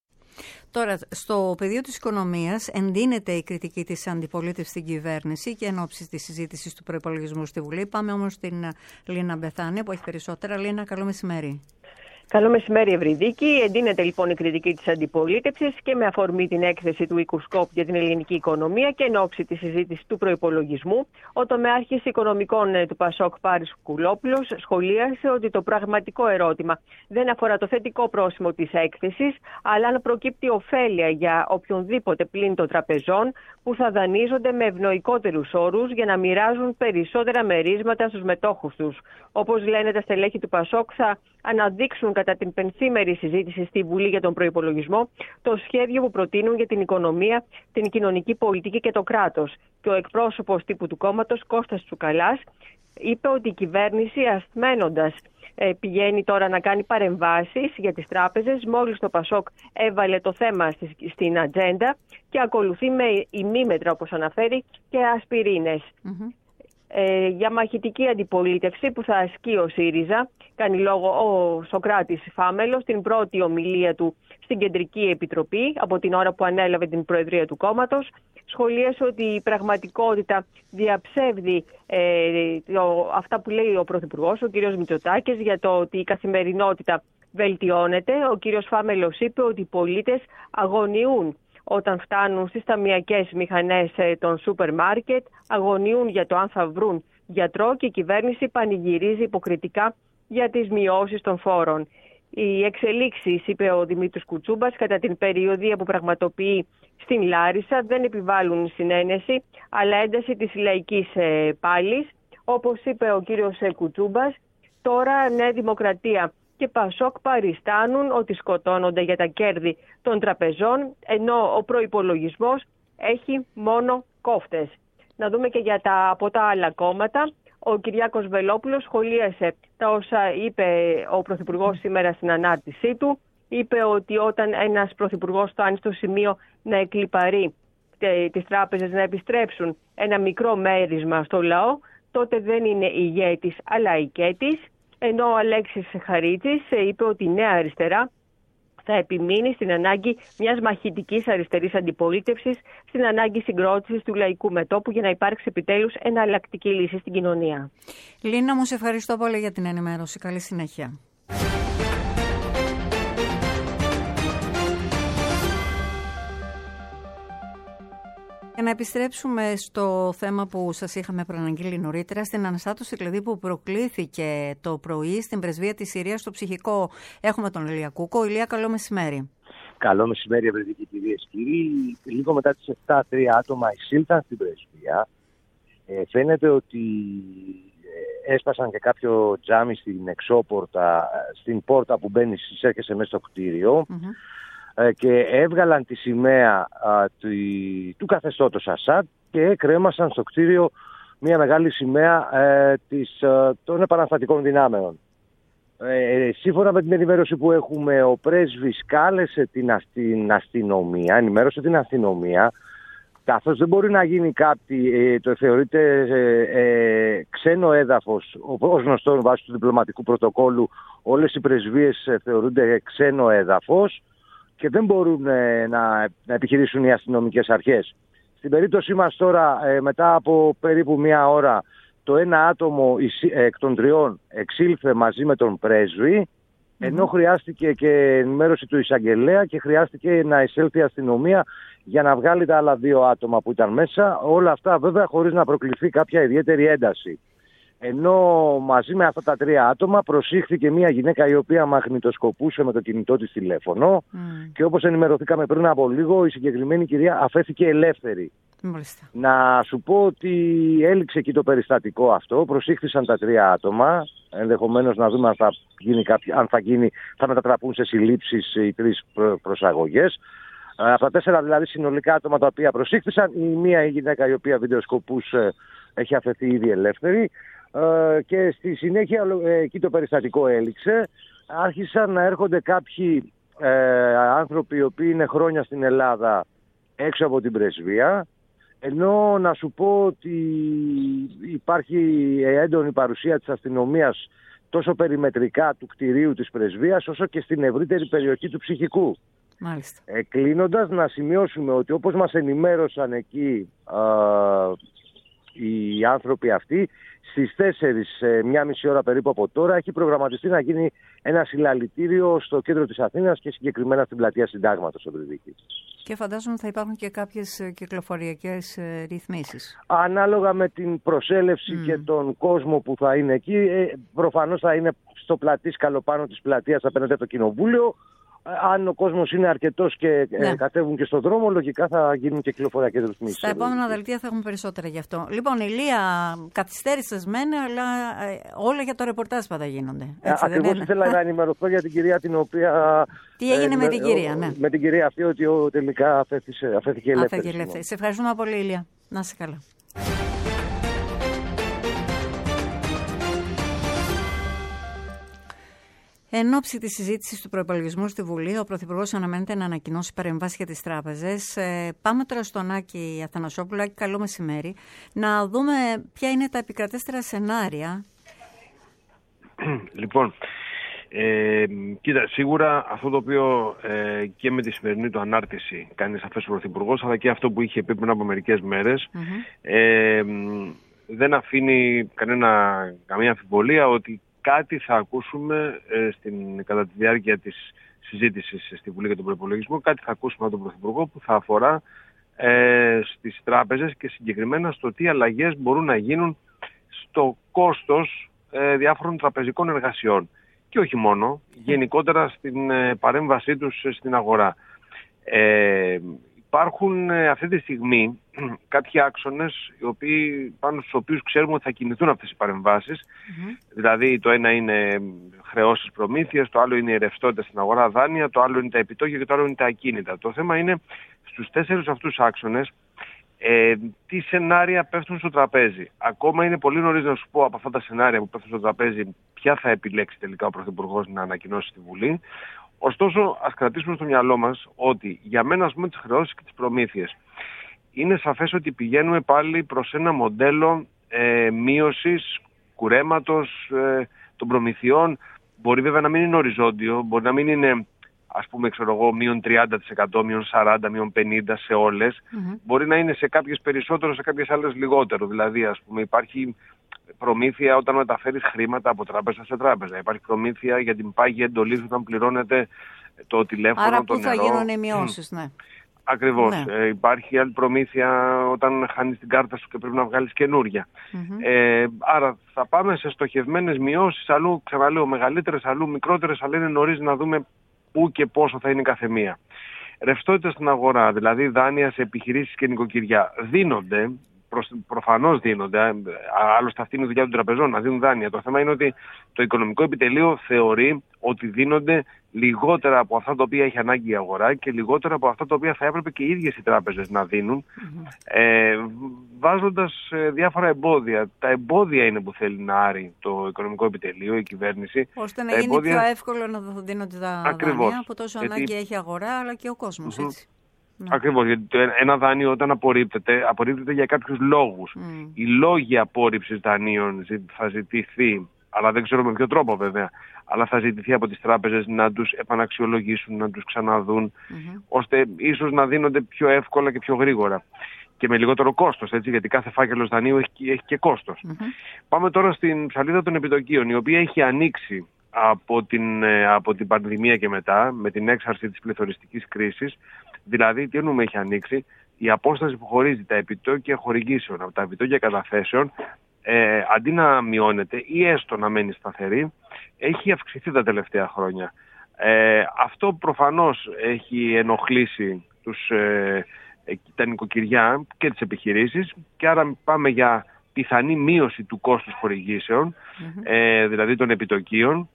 Τώρα, στο πεδίο της οικονομίας εντείνεται η κριτική της αντιπολίτευσης στην κυβέρνηση και εν ώψη της συζήτησης του προϋπολογισμού στη Βουλή. Πάμε όμως στην Λίνα Μπεθάνια που έχει περισσότερα. Λίνα, καλό μεσημέρι. Καλό μεσημέρι, Ευρυδίκη. Εντείνεται λοιπόν η κριτική της αντιπολίτευσης και με αφορμή την έκθεση του Οικουσκόπ για την ελληνική οικονομία και εν ώψη της συζήτησης του προϋπολογισμού. Ο τομεάρχης οικονομικών του Πασόκ, Πάρης Κουλόπουλος, σχολίασε ότι το πραγματικό ερώτημα δεν αφορά το θετικό πρόσημο της έκθεσης, αλλά αν προκύπτει ωφέλεια για οποιονδήποτε πλην των τραπεζών που θα δανείζονται με ευνοϊκότερους όρους για να μοιράζουν περισσότερα μερίσματα στους μετόχους τους. Όπως λένε τα στελέχη του Πασόκ, θα αναδείξουν κατά την πενθήμερη συζήτηση στη Βουλή για τον προϋπολογισμό το σχέδιο που προτείνουν για την οικονομία, την κοινωνική πολιτική και το κράτος. Και ο εκπρόσωπος τύπου του κόμματος, Κώστας Τσουκαλάς, είπε ότι η κυβέρνηση, ασθμένοντας, πηγαίνει τώρα να κάνει παρεμβάσεις για τις τράπεζες, μόλις το Πασόκ έβαλε το θέμα στην ατζέντα και ακολουθεί με ημίμετρα, όπως αναφέρει, και ασπιρίνες. Mm-hmm. Ε, για μαχητική αντιπολίτευση που θα ασκεί ο ΣΥΡΙΖΑ, κάνει λόγο ο Σωκράτης Φάμελος στην πρώτη ομιλία του στην Κεντρική Επιτροπή από την ώρα που ανέλαβε την Προεδρία του κόμματος. Σχολίασε ότι η πραγματικότητα διαψεύδει ε, το, αυτά που λέει ο Πρωθυπουργός, ο κ. Μητσοτάκης, για το ότι η καθημερινότητα βελτιώνεται. Ο κ. Φάμελος είπε ότι οι πολίτες αγωνιούν όταν φτάνουν στις ταμειακές μηχανές των σούπερ μάρκετ, αγωνιούν για το αν θα βρουν γιατρό και η κυβέρνηση πανηγυρίζει υποκριτικά για τις μειώσεις των φόρων. Οι εξελίξεις, είπε ο Δημήτρης Κουτσούμπας, κατά την περιοδία που πραγματοποιεί στην Λάρισα δεν επιβάλλουν συνένεση, αλλά ένταση της λαϊκής πάλης. Όπως είπε ο κύριος Κουτσούμπας, τώρα Νέα Δημοκρατία και Πασόκ παριστάνουν ότι σκοτώνονται για τα κέρδη των τραπεζών, ενώ ο προϋπολογισμός έχει μόνο κόφτες. Να δούμε και για τα, από τα άλλα κόμματα. Ο Κυριάκος Βελόπουλος σχολίασε τα όσα είπε ο Πρωθυπουργός σήμερα στην ανάρτησή του. Είπε ότι όταν ένας Πρωθυπουργός φτάνει στο σημείο να εκλιπαρεί τις τράπεζες να επιστρέψουν ένα μικρό μέρισμα στο λαό, τότε δεν είναι ηγέτης αλλά οικέτης. Ενώ ο Αλέξης Χαρίτσης είπε ότι η Νέα Αριστερά θα επιμείνει στην ανάγκη μιας μαχητικής αριστερής αντιπολίτευσης, στην ανάγκη συγκρότησης του λαϊκού μετώπου για να υπάρξει επιτέλους εναλλακτική λύση στην κοινωνία. Λίνα, μου σε ευχαριστώ πολύ για την ενημέρωση. Καλή συνέχεια. Για να επιστρέψουμε στο θέμα που σας είχαμε προαναγγείλει νωρίτερα, στην αναστάτωση δηλαδή που προκλήθηκε το πρωί στην πρεσβεία της Συρίας στο ψυχικό. Έχουμε τον Ηλία Κούκο. Ηλία, καλό μεσημέρι. Καλό μεσημέρι, ευρετικοί κυρίες και κύριοι. Λίγο μετά τις επτά, τρία άτομα εισήλθαν στην πρεσβεία. Ε, φαίνεται ότι έσπασαν και κάποιο τζάμι στην εξώπορτα, στην πόρτα που μπαίνει, έρχεσαι μέσα στο κτίριο. Mm-hmm. Και έβγαλαν τη σημαία α, του, του καθεστώτος Ασάντ και κρέμασαν στο κτίριο μια μεγάλη σημαία ε, της, α, των επαναστατικών δυνάμεων. Ε, σύμφωνα με την ενημέρωση που έχουμε, ο πρέσβης κάλεσε την, την αστυνομία, ενημέρωσε την αστυνομία, καθώς δεν μπορεί να γίνει κάτι, ε, το θεωρείται ε, ε, ξένο έδαφος, ως γνωστό βάσει του διπλωματικού πρωτοκόλου, όλες οι πρεσβείες ε, θεωρούνται ξένο έδαφος και δεν μπορούν ε, να, να επιχειρήσουν οι αστυνομικές αρχές. Στην περίπτωσή μας τώρα, ε, μετά από περίπου μία ώρα, το ένα άτομο εκ των τριών εξήλθε μαζί με τον πρέσβη, ενώ χρειάστηκε και ενημέρωση του εισαγγελέα και χρειάστηκε να εισέλθει η αστυνομία για να βγάλει τα άλλα δύο άτομα που ήταν μέσα. Όλα αυτά βέβαια χωρίς να προκληθεί κάποια ιδιαίτερη ένταση. Ενώ μαζί με αυτά τα τρία άτομα προσήχθηκε μια γυναίκα η οποία μαγνητοσκοπούσε με το κινητό της τηλέφωνο mm. και όπως ενημερωθήκαμε πριν από λίγο, η συγκεκριμένη κυρία αφέθηκε ελεύθερη. Μάλιστα. Να σου πω ότι έληξε εκεί το περιστατικό αυτό, προσήχθησαν τα τρία άτομα, ενδεχομένως να δούμε αν θα, γίνει κάποιο, αν θα, γίνει, θα μετατραπούν σε συλλήψεις οι τρεις προ, προσαγωγές. Αυτά τέσσερα δηλαδή συνολικά άτομα τα οποία προσήχθησαν, η μία η γυναίκα η οποία βιντεοσκοπούσε έχει αφαιθεί ήδη ελεύθερη. Και στη συνέχεια εκεί το περιστατικό έληξε. Άρχισαν να έρχονται κάποιοι ε, άνθρωποι οι οποίοι είναι χρόνια στην Ελλάδα έξω από την πρεσβεία, ενώ να σου πω ότι υπάρχει έντονη παρουσία της αστυνομίας τόσο περιμετρικά του κτηρίου της πρεσβείας όσο και στην ευρύτερη περιοχή του ψυχικού. Μάλιστα. Ε, κλείνοντας, να σημειώσουμε ότι όπως μας ενημέρωσαν εκεί ε, οι άνθρωποι αυτοί, στις τέσσερις, μια μισή ώρα περίπου από τώρα, έχει προγραμματιστεί να γίνει ένα συλλαλητήριο στο κέντρο της Αθήνας και συγκεκριμένα στην πλατεία Συντάγματος στο Βρυδίκη. Και φαντάζομαι θα υπάρχουν και κάποιες κυκλοφοριακές ρυθμίσεις. Ανάλογα με την προσέλευση mm. και τον κόσμο που θα είναι εκεί, προφανώς θα είναι στο πλατή σκαλοπάνω της πλατείας απέναντι από το Κοινοβούλιο, αν ο κόσμος είναι αρκετός και ναι. ε, κατέβουν και στον δρόμο, λογικά θα γίνουν και κυκλοφοριακές ρυθμίσεις. Στα επόμενα δελτία θα έχουμε περισσότερα γι' αυτό. Λοιπόν, Ηλία, καθυστέρησες μεν, αλλά ε, όλα για το ρεπορτάζ πάντα γίνονται. Έτσι, Ακριβώς ήθελα να ενημερωθώ για την κυρία την οποία... Τι έγινε ε, με, με την κυρία, ναι. Με την κυρία αυτή, ότι ο, τελικά αφέθηκε, αφέθηκε ελεύθερη. ελεύθερη. Σε ευχαριστούμε πολύ, Ηλία. Να είσαι καλά. Εν ώψη τη συζήτηση του προϋπολογισμού στη Βουλή, ο Πρωθυπουργός αναμένεται να ανακοινώσει παρεμβάσεις για τις τράπεζες. Ε, πάμε τώρα στον Άκη Αθανασόπουλο. Άκη, καλό μεσημέρι. Να δούμε ποια είναι τα επικρατέστερα σενάρια. Λοιπόν, ε, κοίτα, σίγουρα αυτό το οποίο ε, και με τη σημερινή του ανάρτηση κάνει σαφές ο Πρωθυπουργός, αλλά και αυτό που είχε πει πριν από μερικές μέρες, mm-hmm. ε, δεν αφήνει κανένα, καμία αμφιβολία ότι κάτι θα ακούσουμε ε, στην, κατά τη διάρκεια της συζήτησης στη Βουλή για τον προϋπολογισμό, κάτι θα ακούσουμε από τον Πρωθυπουργό που θα αφορά ε, στις τράπεζες και συγκεκριμένα στο τι αλλαγές μπορούν να γίνουν στο κόστος ε, διάφορων τραπεζικών εργασιών. Και όχι μόνο, γενικότερα στην ε, παρέμβασή τους στην αγορά. Ε, υπάρχουν ε, αυτή τη στιγμή κάποιοι άξονες οι οποίοι, πάνω στους οποίους ξέρουμε ότι θα κινηθούν αυτές οι παρεμβάσεις. Mm-hmm. Δηλαδή το ένα είναι χρεώσεις προμήθειας, το άλλο είναι η ρευστότητα στην αγορά δάνεια, το άλλο είναι τα επιτόκια και το άλλο είναι τα ακίνητα. Το θέμα είναι στους τέσσερις αυτούς άξονες ε, τι σενάρια πέφτουν στο τραπέζι. Ακόμα είναι πολύ νωρίς να σου πω από αυτά τα σενάρια που πέφτουν στο τραπέζι ποια θα επιλέξει τελικά ο Πρωθυπουργός να ανακοινώσει στη Βουλή. Ωστόσο, ας κρατήσουμε στο μυαλό μας ότι για μένα, ας πούμε, τις χρεώσεις και τις προμήθειες είναι σαφές ότι πηγαίνουμε πάλι προς ένα μοντέλο ε, μείωσης, κουρέματος ε, των προμηθειών. Μπορεί βέβαια να μην είναι οριζόντιο, μπορεί να μην είναι, ας πούμε, ξέρω εγώ, μείον τριάντα τοις εκατό, μείον σαράντα, μείον πενήντα σε όλες. Mm-hmm. Μπορεί να είναι σε κάποιες περισσότερο, σε κάποιες άλλες λιγότερο. Δηλαδή, ας πούμε, υπάρχει προμήθεια όταν μεταφέρεις χρήματα από τράπεζα σε τράπεζα. Υπάρχει προμήθεια για την πάγια εντολή όταν πληρώνεται το τηλέφωνο, άρα το πού νερό. Θα γίνουν οι μειώσεις, ναι. Ακριβώς. Ναι. Ε, υπάρχει άλλη προμήθεια όταν χάνεις την κάρτα σου και πρέπει να βγάλεις καινούρια. Mm-hmm. Ε, άρα θα πάμε σε στοχευμένες μειώσεις, αλλού, ξαναλέω, μεγαλύτερες, αλλού μικρότερες, αλλά είναι νωρίς να δούμε πού και πόσο θα είναι η καθεμία. Ρευστότητα στην αγορά, δηλαδή δάνεια σε επιχειρήσεις και νοικοκυριά, δίνονται. Προφανώς δίνονται, άλλωστε αυτή είναι η δουλειά των τραπεζών, να δίνουν δάνεια. Το θέμα είναι ότι το οικονομικό επιτελείο θεωρεί ότι δίνονται λιγότερα από αυτά τα οποία έχει ανάγκη η αγορά και λιγότερα από αυτά τα οποία θα έπρεπε και οι ίδιες οι τράπεζες να δίνουν, mm-hmm. ε, βάζοντας ε, διάφορα εμπόδια. Τα εμπόδια είναι που θέλει να άρει το οικονομικό επιτελείο, η κυβέρνηση. Ώστε να τα γίνει εμπόδια... πιο εύκολο να δίνονται τα Ακριβώς. δάνεια, από τόσο Γιατί... ανάγκη έχει η αγορά αλλά και ο κόσμος, mm-hmm. έτσι. Ναι. Ακριβώς, γιατί ένα δάνειο όταν απορρίπτεται, απορρίπτεται για κάποιους λόγους. Mm. Οι λόγοι απόρριψης δανείων θα ζητηθεί, αλλά δεν ξέρω με ποιο τρόπο βέβαια, αλλά θα ζητηθεί από τις τράπεζες να τους επαναξιολογήσουν, να τους ξαναδούν, mm-hmm. ώστε ίσως να δίνονται πιο εύκολα και πιο γρήγορα. Και με λιγότερο κόστος, έτσι, γιατί κάθε φάκελος δανείου έχει, έχει και κόστος. Mm-hmm. Πάμε τώρα στην ψαλίδα των επιτοκίων, η οποία έχει ανοίξει από την, από την πανδημία και μετά, με την έξαρση της πληθωριστικής κρίσης. Δηλαδή, τι εννοούμε έχει ανοίξει, η απόσταση που χωρίζει τα επιτόκια χορηγήσεων από τα επιτόκια καταθέσεων, ε, αντί να μειώνεται ή έστω να μένει σταθερή, έχει αυξηθεί τα τελευταία χρόνια. Ε, αυτό προφανώς έχει ενοχλήσει τους, ε, τα νοικοκυριά και τις επιχειρήσεις και άρα πάμε για πιθανή μείωση του κόστους χορηγήσεων, mm-hmm. ε, δηλαδή των επιτοκίων,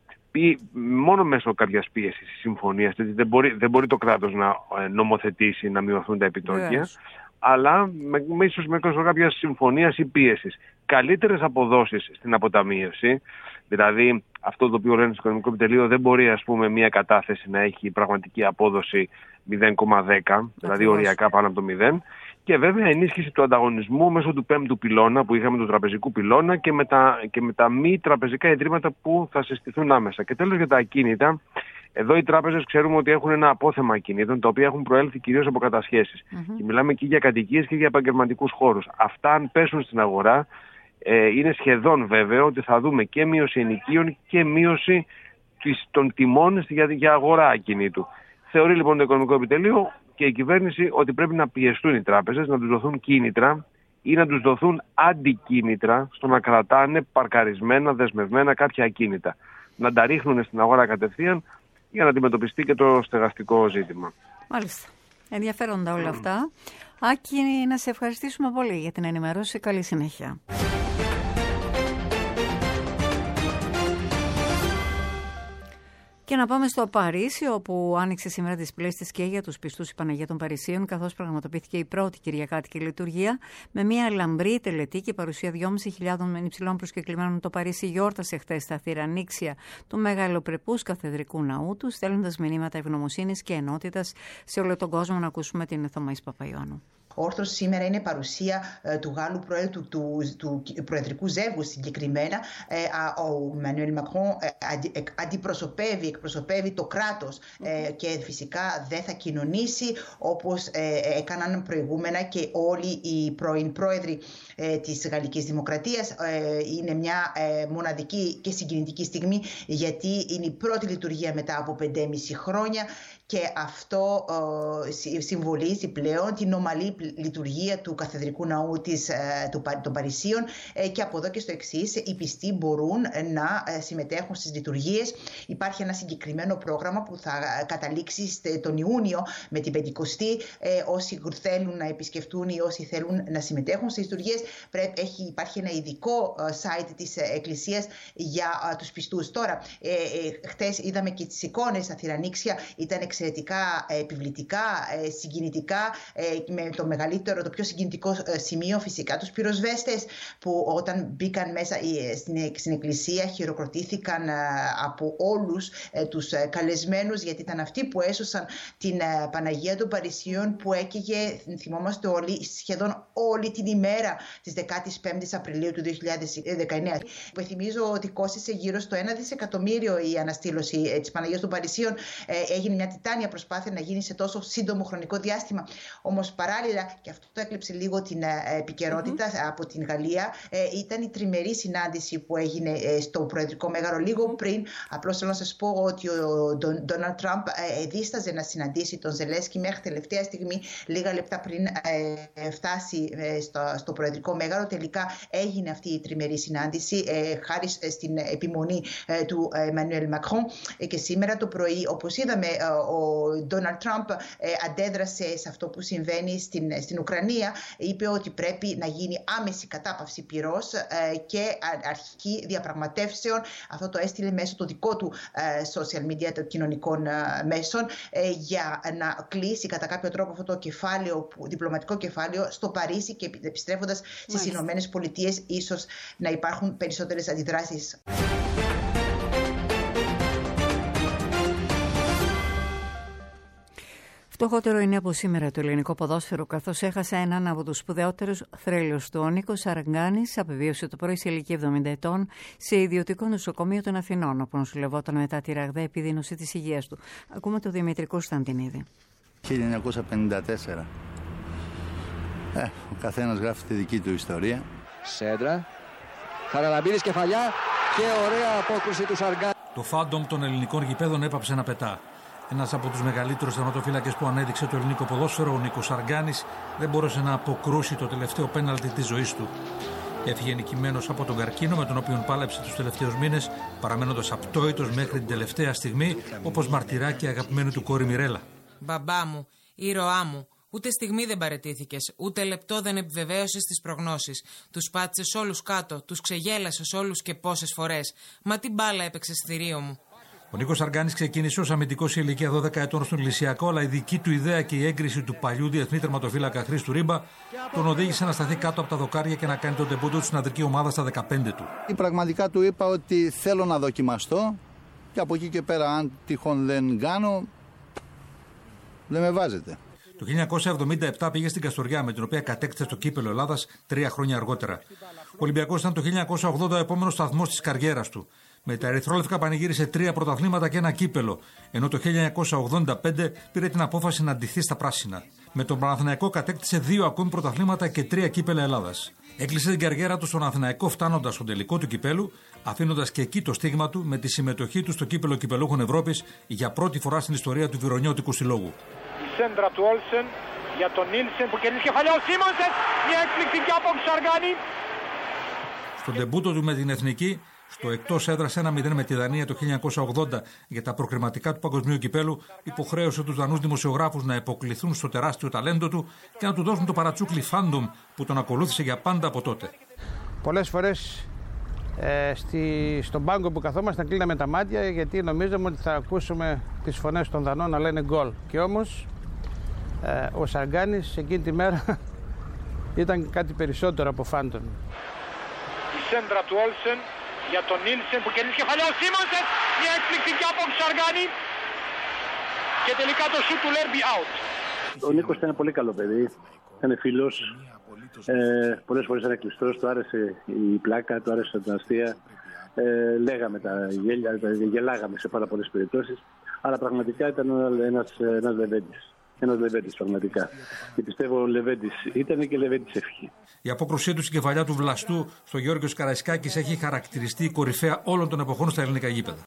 μόνο μέσω κάποιας πίεσης συμφωνίας. Δεν μπορεί, δεν μπορεί το κράτος να νομοθετήσει να μειωθούν τα επιτόκια, yes. αλλά με, με ίσως μέσω κάποιας συμφωνίας ή πίεσης. Καλύτερες αποδόσεις στην αποταμίευση, δηλαδή αυτό το οποίο λένε στο Οικονομικό Επιτελείο, δεν μπορεί, ας πούμε, μια κατάθεση να έχει πραγματική απόδοση μηδέν κόμμα δέκα, δηλαδή οριακά πάνω από το μηδέν. Και βέβαια ενίσχυση του ανταγωνισμού μέσω του πέμπτου πυλώνα που είχαμε, του τραπεζικού πυλώνα, και με, τα, και με τα μη τραπεζικά ιδρύματα που θα συστηθούν άμεσα. Και τέλος, για τα ακίνητα, εδώ οι τράπεζες ξέρουμε ότι έχουν ένα απόθεμα ακινήτων, τα οποία έχουν προέλθει κυρίως από κατασχέσεις. Mm-hmm. Και μιλάμε και για κατοικίες και για επαγγελματικούς χώρους. Αυτά, αν πέσουν στην αγορά, ε, είναι σχεδόν βέβαιο ότι θα δούμε και μείωση ενοικίων και μείωση των τιμών για, για αγορά ακινήτου. Θεωρεί λοιπόν το Οικονομικό Επιτελείο και η κυβέρνηση ότι πρέπει να πιεστούν οι τράπεζες, να τους δοθούν κίνητρα ή να τους δοθούν αντικίνητρα στο να κρατάνε παρκαρισμένα, δεσμευμένα κάποια ακίνητα. Να τα ρίχνουν στην αγορά κατευθείαν για να αντιμετωπιστεί και το στεγαστικό ζήτημα. Μάλιστα. Ενδιαφέροντα όλα αυτά. Άκη, να σε ευχαριστήσουμε πολύ για την ενημέρωση. Καλή συνέχεια. Και να πάμε στο Παρίσι, όπου άνοιξε σήμερα τις πλέστες και για τους πιστούς η Παναγία των Παρισίων, καθώς πραγματοποιήθηκε η πρώτη κυριακάτικη λειτουργία με μια λαμπρή τελετή και παρουσία δυόμισι χιλιάδων υψηλών προσκεκλημένων. Το Παρίσι γιόρτασε χθες τα θηρανίξια του μεγαλοπρεπούς καθεδρικού ναού του, στέλνοντας μηνύματα ευγνωμοσύνης και ενότητας σε όλο τον κόσμο. Να ακούσουμε την Θωμαής Παπαϊωάννου. Όρθρος σήμερα είναι παρουσία ε, του Γάλλου Προέδρου, του, του, του, του Προεδρικού Ζεύγου συγκεκριμένα. Ε, ο Μανουέλ Μακρόν ε, αντι, ε, αντιπροσωπεύει, εκπροσωπεύει το κράτος ε, και φυσικά δεν θα κοινωνήσει όπως ε, έκαναν προηγούμενα και όλοι οι πρώην πρόεδροι ε, της Γαλλικής Δημοκρατίας. Ε, είναι μια ε, μοναδική και συγκινητική στιγμή, γιατί είναι η πρώτη λειτουργία μετά από πεντέμισι χρόνια. Και αυτό ε, συμβολίζει πλέον την ομαλή λειτουργία του καθεδρικού ναού της, ε, του, των Παρισίων ε, και από εδώ και στο εξής οι πιστοί μπορούν να ε, συμμετέχουν στις λειτουργίες. Υπάρχει ένα συγκεκριμένο πρόγραμμα που θα καταλήξει τον Ιούνιο με την Πεντηκοστή. Ε, όσοι θέλουν να επισκεφτούν ή όσοι θέλουν να συμμετέχουν στις λειτουργίες, πρέπει, έχει, υπάρχει ένα ειδικό site της Εκκλησίας για ε, τους πιστούς. Τώρα, ε, ε, χτες είδαμε και τις εικόνες στα θηρανίξια, ήταν εξαιρετικά επιβλητικά, συγκινητικά, με το μεγαλύτερο, το πιο συγκινητικό σημείο φυσικά τους πυροσβέστες που όταν μπήκαν μέσα στην εκκλησία χειροκροτήθηκαν από όλους τους καλεσμένους, γιατί ήταν αυτοί που έσωσαν την Παναγία των Παρισίων που έκαιγε, θυμόμαστε όλοι, σχεδόν όλη την ημέρα της δεκαπέντε Απριλίου του δύο χιλιάδες δεκαεννέα. Υπενθυμίζω ότι κόστησε γύρω στο ένα δισεκατομμύριο η αναστήλωση της Παναγίας των Παρισίων. Έγινε μια τιτάνια προσπάθεια να γίνει σε τόσο σύντομο χρονικό διάστημα. Όμως παράλληλα, και αυτό το έκλειψε λίγο την επικαιρότητα mm-hmm. από την Γαλλία, ήταν η τριμερή συνάντηση που έγινε στο Προεδρικό Μέγαρο λίγο πριν. Απλώς θέλω να σας πω ότι ο Ντόναλντ Τραμπ δίσταζε να συναντήσει τον Ζελένσκι μέχρι τελευταία στιγμή, λίγα λεπτά πριν φτάσει στο, στο Προεδρικό Μέγαρο. Τελικά έγινε αυτή η τριμερή συνάντηση χάρη στην επιμονή του Εμμανουέλ Μακρόν. Και σήμερα το πρωί, όπως είδαμε, ο Ντόναλντ Τραμπ ε, αντέδρασε σε αυτό που συμβαίνει στην, στην Ουκρανία. Είπε ότι πρέπει να γίνει άμεση κατάπαυση πυρός ε, και αρχική διαπραγματεύσεων. Αυτό το έστειλε μέσω το δικό του ε, social media, των κοινωνικών ε, μέσων, ε, για να κλείσει κατά κάποιο τρόπο αυτό το κεφάλαιο, διπλωματικό κεφάλαιο στο Παρίσι, και επιστρέφοντας στις Ηνωμένες Πολιτείες ίσως να υπάρχουν περισσότερες αντιδράσεις. Φτωχότερο είναι από σήμερα το ελληνικό ποδόσφαιρο, καθώς έχασε έναν από τους σπουδαιότερους θρύλους του. Ο Νίκος Σαργκάνης απεβίωσε το πρωί σε ηλικία εβδομήντα ετών σε ιδιωτικό νοσοκομείο των Αθηνών, όπου νοσηλευόταν μετά τη ραγδαία επιδείνωση της υγείας του. Ακούμε τον Δημήτρη Κωνσταντινίδη. χίλια εννιακόσια πενήντα τέσσερα. Ε, ο καθένας γράφει τη δική του ιστορία. Σέντρα. Χαραλαμπίδης, κεφαλιά και ωραία απόκριση του Σαργκάνη. Το φάντομ των ελληνικών γηπέδων έπαψε να πετά. Ένας από τους μεγαλύτερους τερματοφύλακες που ανέδειξε το ελληνικό ποδόσφαιρο, ο Νίκος Σαργκάνης, δεν μπόρεσε να αποκρούσει το τελευταίο πέναλτι της ζωής του. Έφυγε νικημένος από τον καρκίνο, με τον οποίο πάλεψε τους τελευταίους μήνες, παραμένοντας απτόητος μέχρι την τελευταία στιγμή, όπως μαρτυρά και αγαπημένη του κόρη Μιρέλα. Μπαμπά μου, ήρωά μου, ούτε στιγμή δεν παραιτήθηκες, ούτε λεπτό δεν επιβεβαίωσες τις προγνώσεις. Τους πάτησες όλους κάτω, τους ξεγέλασες όλους και πόσες φορές. Μα τι μπάλα έπαιξες θηρίο μου. Ο Νίκος Σαργκάνης ξεκίνησε ως αμυντικός σε ηλικία δώδεκα ετών στον Λυσιακό, αλλά η δική του ιδέα και η έγκριση του παλιού διεθνή τερματοφύλακα Χρήστου Ρίμπα τον οδήγησε να σταθεί κάτω από τα δοκάρια και να κάνει τον τεμπούτο του στην αντρική ομάδα στα δεκαπέντε του. Πραγματικά του είπα ότι θέλω να δοκιμαστώ και από εκεί και πέρα, αν τυχόν δεν κάνω, δεν με βάζετε. Το χίλια εννιακόσια εβδομήντα επτά πήγε στην Καστοριά, με την οποία κατέκτησε το κύπελο Ελλάδας τρία χρόνια αργότερα. Ο Ολυμπιακός ήταν το χίλια εννιακόσια ογδόντα ο επόμενος σταθμός της καριέρας του. Με τα ερυθρόλευκα πανηγύρισε τρία πρωταθλήματα και ένα κύπελο, ενώ το χίλια εννιακόσια ογδόντα πέντε πήρε την απόφαση να ντυθεί στα πράσινα. Με τον Παναθηναϊκό κατέκτησε δύο ακόμη πρωταθλήματα και τρία κύπελα Ελλάδας. Έκλεισε την καριέρα του στον Αθηναϊκό, φτάνοντας στον τελικό του κυπέλου, αφήνοντας και εκεί το στίγμα του με τη συμμετοχή του στο κύπελο Κυπελούχων Ευρώπης για πρώτη φορά στην ιστορία του Βυρονιώτικου Συλλόγου. Η σέντρα του Όλσεν για τον Νίλσεν που κερδίζει κεφαλιά, ο Σίμονσεν, μια εκπληκτική απόκριση Σαργκάνη. Στον τεμπούτο του με την Εθνική Στο εκτός έδρας ένα μηδέν με τη Δανία το χίλια εννιακόσια ογδόντα για τα προκριματικά του Παγκοσμίου Κυπέλου, υποχρέωσε τους Δανούς δημοσιογράφους να υποκληθούν στο τεράστιο ταλέντο του και να του δώσουν το παρατσούκλι φάντομ που τον ακολούθησε για πάντα από τότε. Πολλές φορές ε, στη, στον πάγκο που καθόμασταν κλείναμε τα μάτια γιατί νομίζαμε ότι θα ακούσουμε τις φωνές των Δανών να λένε γκολ. Και όμως ε, ο Σαγκάνης εκείνη τη μέρα ήταν κάτι περισσότερο από φάντομ. Η σέντρα του Όλσεν για τον Νίλσεν που κερδίζει κεφαλιά ο Σίμονσεν, μια εκπληκτική απόψη του Σαργάνη και τελικά το σουτ του Λέρμπι out. Ο Νίκος ήταν πολύ καλό παιδί, ήταν φίλος, ε, πολλές φορές ήταν κλειστός, του άρεσε η πλάκα, του άρεσε τα αστεία, ε, λέγαμε τα γέλια, γελάγαμε σε πάρα πολλές περιπτώσεις, αλλά πραγματικά ήταν ένας, ένας Λεβέντης. Ένας Λεβέντης πραγματικά. Και πιστεύω ο Λεβέντης ήταν και Λεβέντης έφυγε. Η απόκρουσή του στην κεφαλιά του βλαστού στο Γιώργος Καραϊσκάκης έχει χαρακτηριστεί η κορυφαία όλων των εποχών στα ελληνικά γήπεδα.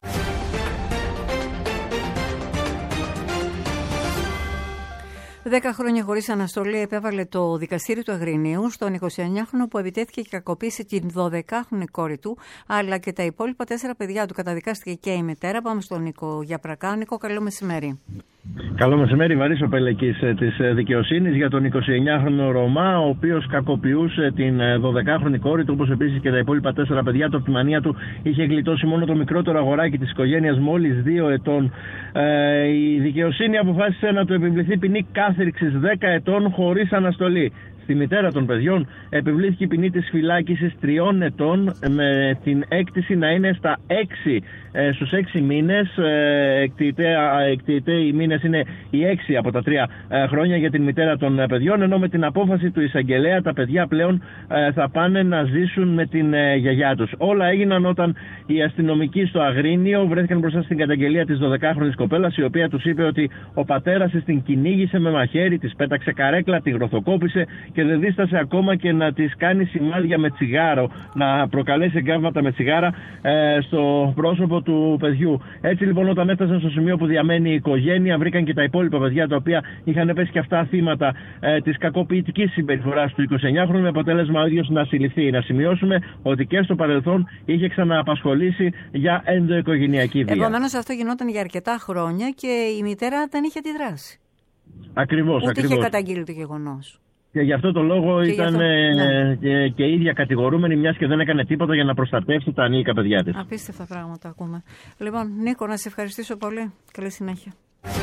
Δέκα χρόνια χωρίς αναστολή επέβαλε το δικαστήριο του Αγρινίου στον εικοσιεννιάχρονο που επιτέθηκε και κακοποίησε την δωδεκάχρονη κόρη του, αλλά και τα υπόλοιπα τέσσερα παιδιά του. Καταδικάστηκε και η μητέρα. Πάμε στον Νίκο Γιαπρακά. Νίκο, καλό μεσημέρι. Καλό μεσημέρι, Βαρύσο Πελεκής της δικαιοσύνης για τον εικοσιεννιάχρονο Ρωμά, ο οποίος κακοποιούσε την δωδεκάχρονη κόρη του, όπως επίσης και τα υπόλοιπα τέσσερα παιδιά του. Από τη μανία του είχε γλιτώσει μόνο το μικρότερο αγοράκι της οικογένειας, μόλις δύο ετών. Ε, η δικαιοσύνη αποφάσισε να του επιβληθεί ποινή κάθριξης δέκα ετών χωρίς αναστολή. Στη μητέρα των παιδιών επιβλήθηκε η ποινή της φυλάκισης τριών ετών με την έκτηση να είναι στα έξι, ε, στους έξι μήνες. Ε, εκτιητέ οι μήνες είναι οι έξι από τα τρία ε, χρόνια για την μητέρα των ε, παιδιών, ενώ με την απόφαση του εισαγγελέα τα παιδιά πλέον ε, θα πάνε να ζήσουν με την ε, γιαγιά τους. Όλα έγιναν όταν οι αστυνομικοί στο Αγρίνιο βρέθηκαν μπροστά στην καταγγελία της δωδεκάχρονης κοπέλας, η οποία τους είπε ότι ο πατέρας της την κυνήγησε με μαχαίρι, της πέταξε καρέκλα, τη γροθοκόπησε και δεν δίστασε ακόμα και να της κάνει σημάδια με τσιγάρο, να προκαλέσει εγκάβματα με τσιγάρα ε, στο πρόσωπο του παιδιού. Έτσι λοιπόν, όταν έφτασαν στο σημείο που διαμένει η οικογένεια, βρήκαν και τα υπόλοιπα παιδιά τα οποία είχαν πέσει και αυτά θύματα ε, της κακοποιητικής συμπεριφοράς του εικοσιεννιάχρονου, με αποτέλεσμα ο ίδιος να συλληφθεί. Να σημειώσουμε ότι και στο παρελθόν είχε ξανααπασχολήσει για ενδοοικογενειακή βία. Επομένως, αυτό γινόταν για αρκετά χρόνια και η μητέρα δεν είχε αντιδράσει. Ακριβώς, Ούτε ακριβώς. είχε καταγγείλει το γεγονός. Και γι' αυτό το λόγο και ήταν αυτό, ναι. και, και η ίδια κατηγορούμενη, μιας και δεν έκανε τίποτα για να προστατεύσει τα ανήλικα παιδιά της. Απίστευτα πράγματα ακούμε. Λοιπόν, Νίκο, να σε ευχαριστήσω πολύ. Καλή συνέχεια.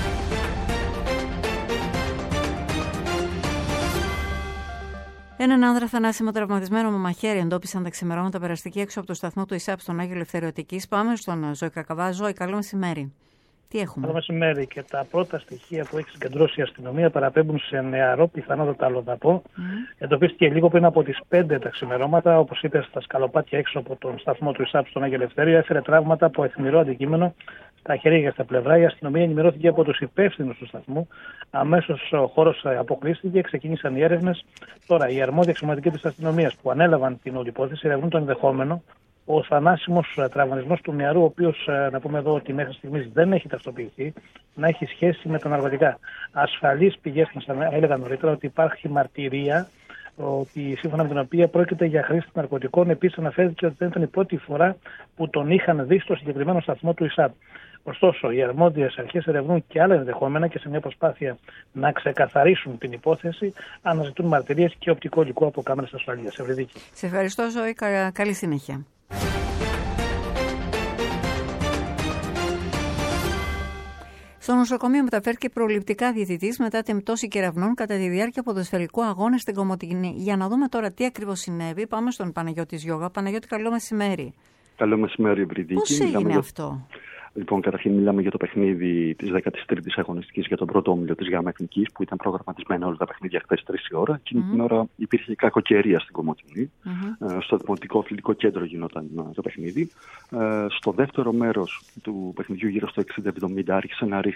Έναν άνδρα θανάσιμο τραυματισμένο με μαχαίρι εντόπισαν τα ξημερώματα περαστική έξω από το σταθμό του ΙΣΑΠ στον Άγιο Ελευθερωτικής. Πάμε στον Ζώη Κακαβά. Ζώη, καλό μεσημέρι. Τι έχουμε? Καλό μεσημέρι, και τα πρώτα στοιχεία που έχει συγκεντρώσει η αστυνομία παραπέμπουν σε νεαρό πιθανότατα αλλοδαπό. Mm. Εντοπίστηκε λίγο πριν από τις πέντε τα ξημερώματα, όπως είπε, στα σκαλοπάτια έξω από τον σταθμό του ΙΣΑΠ στον Άγιο Ελευθέριο. Έφερε τραύματα από αιχμηρό αντικείμενο στα χέρια και στα πλευρά. Η αστυνομία ενημερώθηκε από τους υπεύθυνους του σταθμού. Αμέσως ο χώρος αποκλείστηκε, ξεκίνησαν οι έρευνες. Τώρα, οι αρμόδιοι αξιωματικοί της αστυνομίας που ανέλαβαν την όλη υπόθεση ερευνούν το ενδεχόμενο ο θανάσιμος τραυματισμός του νεαρού, ο οποίος, να πούμε εδώ ότι μέχρι στιγμής δεν έχει ταυτοποιηθεί, να έχει σχέση με τα ναρκωτικά. Ασφαλείς πηγές μας έλεγαν νωρίτερα ότι υπάρχει μαρτυρία, ότι σύμφωνα με την οποία πρόκειται για χρήση ναρκωτικών. Επίσης αναφέρθηκε ότι δεν ήταν η πρώτη φορά που τον είχαν δει στο συγκεκριμένο σταθμό του ΙΣΑΠ. Ωστόσο, οι αρμόδιες αρχές ερευνούν και άλλα ενδεχόμενα και σε μια προσπάθεια να ξεκαθαρίσουν την υπόθεση, αναζητούν μαρτυρίες και οπτικό υλικό από κάμερες ασφαλείας. Ευρυδίκη. Σε ευχαριστώ, Ζωή. Καλή συνέχεια. Στο νοσοκομείο μεταφέρθηκε προληπτικά διαιτητής μετά την πτώση κεραυνών κατά τη διάρκεια ποδοσφαιρικού αγώνα στην Κομοτηνή. Για να δούμε τώρα τι ακριβώς συνέβη, πάμε στον Παναγιώτη Γιώγα. Παναγιώτη, καλό μεσημέρι. Καλό μεσημέρι, Ευρυδίκη. Πώς έγινε αυτό? Λοιπόν, καταρχήν μιλάμε για το παιχνίδι της δέκατης τρίτης αγωνιστικής για τον πρώτο όμιλο της ΓΑΜΑ Εθνικής, που ήταν προγραμματισμένα όλα τα παιχνίδια χθες τρεις η ώρα. Εκείνη mm-hmm. την ώρα υπήρχε κακοκαιρία στην Κομοτηνή. Mm-hmm. Στο Δημοτικό Αθλητικό Κέντρο γινόταν το παιχνίδι. Στο δεύτερο μέρος του παιχνιδιού, γύρω στο εξήντα εβδομήντα, άρχισε να ρίχνει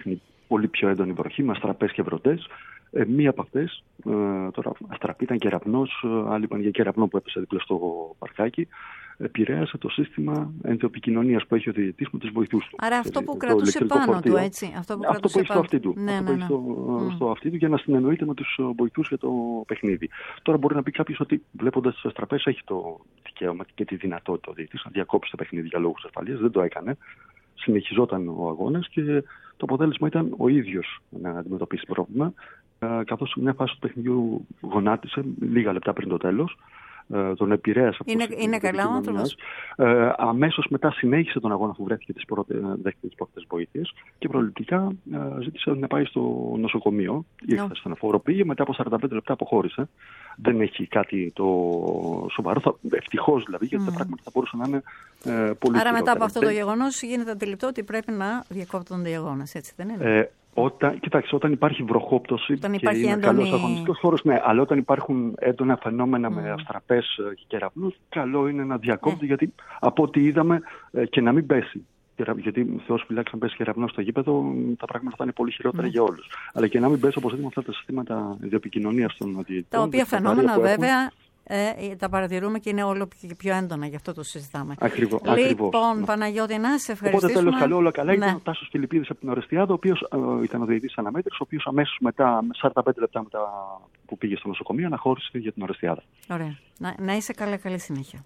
πολύ πιο έντονη βροχή με αστραπές και βροντές. Ε, μία από αυτές, ε, τώρα αστραπή ήταν κεραυνός, άλλοι είπαν για κεραυνό που έπεσε δίπλα στο παρκάκι, επηρέασε το σύστημα ενδοεπικοινωνίας που έχει ο διαιτητής με τους βοηθούς του. Άρα αυτό που κρατούσε πάνω του, έτσι. Αυτό που, αυτό που έχει στο αυτί του. Ναι, αυτό ναι, ναι. που έχει στο, mm. στο αυτί του για να συνεννοείται με τους βοηθούς για το παιχνίδι. Τώρα μπορεί να πει κάποιος ότι βλέποντας τις αστραπές έχει το δικαίωμα και τη δυνατότητα ο διαιτητής να διακόψει το παιχνίδι για λόγους ασφαλείας. Δεν το έκανε. Συνεχιζόταν ο αγώνας και το αποτέλεσμα ήταν ο ίδιος να αντιμετωπίσει πρόβλημα. Καθώς σε μια φάση του παιχνιδιού γονάτισε λίγα λεπτά πριν το τέλος, τον επηρέασε. Είναι, είναι καλά ο άνθρωπος. Ε, αμέσως μετά συνέχισε τον αγώνα που βρέθηκε τις πρώτες, δέχτηκε τις πρώτες βοήθειες και προληπτικά ε, ζήτησε να πάει στο νοσοκομείο. Ήρθε no. στον εφοροποιείο, μετά από σαράντα πέντε λεπτά αποχώρησε. Δεν έχει κάτι το σοβαρό, ευτυχώς δηλαδή, γιατί mm. τα πράγματα θα μπορούσαν να είναι ε, πολύ. Άρα μετά από αυτό το γεγονός γίνεται αντιληπτό ότι πρέπει να διακόπτονται οι αγώνες, έτσι δεν είναι? Ε, Όταν, κοιτάξτε, όταν υπάρχει βροχόπτωση όταν και υπάρχει είναι έντονη... καλός αγωνιστικός χώρος, ναι, αλλά όταν υπάρχουν έντονα φαινόμενα mm. με αστραπές και κεραυνούς, καλό είναι να διακόπτει, mm. γιατί από ό,τι είδαμε και να μην πέσει. Γιατί Θεός φυλάξει να πέσει κεραυνός στο γήπεδο, τα πράγματα θα είναι πολύ χειρότερα mm. για όλους. Αλλά και να μην πέσει οπωσδήποτε αυτά τα συστήματα διεπικοινωνίας των διαιτητών. Τα οποία φαινόμενα βέβαια ε, τα παρατηρούμε και είναι όλο και πιο έντονα, γι' αυτό το συζητάμε. Ακριβώς. Λοιπόν, ναι. Παναγιώτη, να σε ευχαριστήσουμε. Οπότε τέλος καλό, όλα καλά. Ναι. Ήταν ο Τάσος Φιλιππίδης από την Ορεστιάδα, ο οποίος ε, ήταν ο διαιτητής αναμέτρησης, ο οποίος αμέσως μετά, σαράντα πέντε λεπτά μετά που πήγε στο νοσοκομείο, αναχώρησε για την Ορεστιάδα. Ωραία. Να, να είσαι καλά, καλή συνέχεια.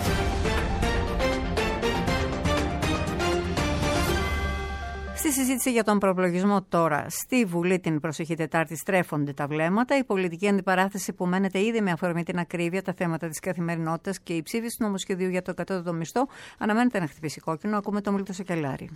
Στη συζήτηση για τον προεκλογισμό τώρα στη Βουλή την προσεχή Τετάρτη στρέφονται τα βλέμματα. Η πολιτική αντιπαράθεση που μένεται ήδη με αφορμή την ακρίβεια, τα θέματα της καθημερινότητας και η ψήφιση του νομοσχεδίου για το κατώτατο μισθό αναμένεται να χτυπήσει κόκκινο. Ακούμε τον Μίλτο Σεκελάρη.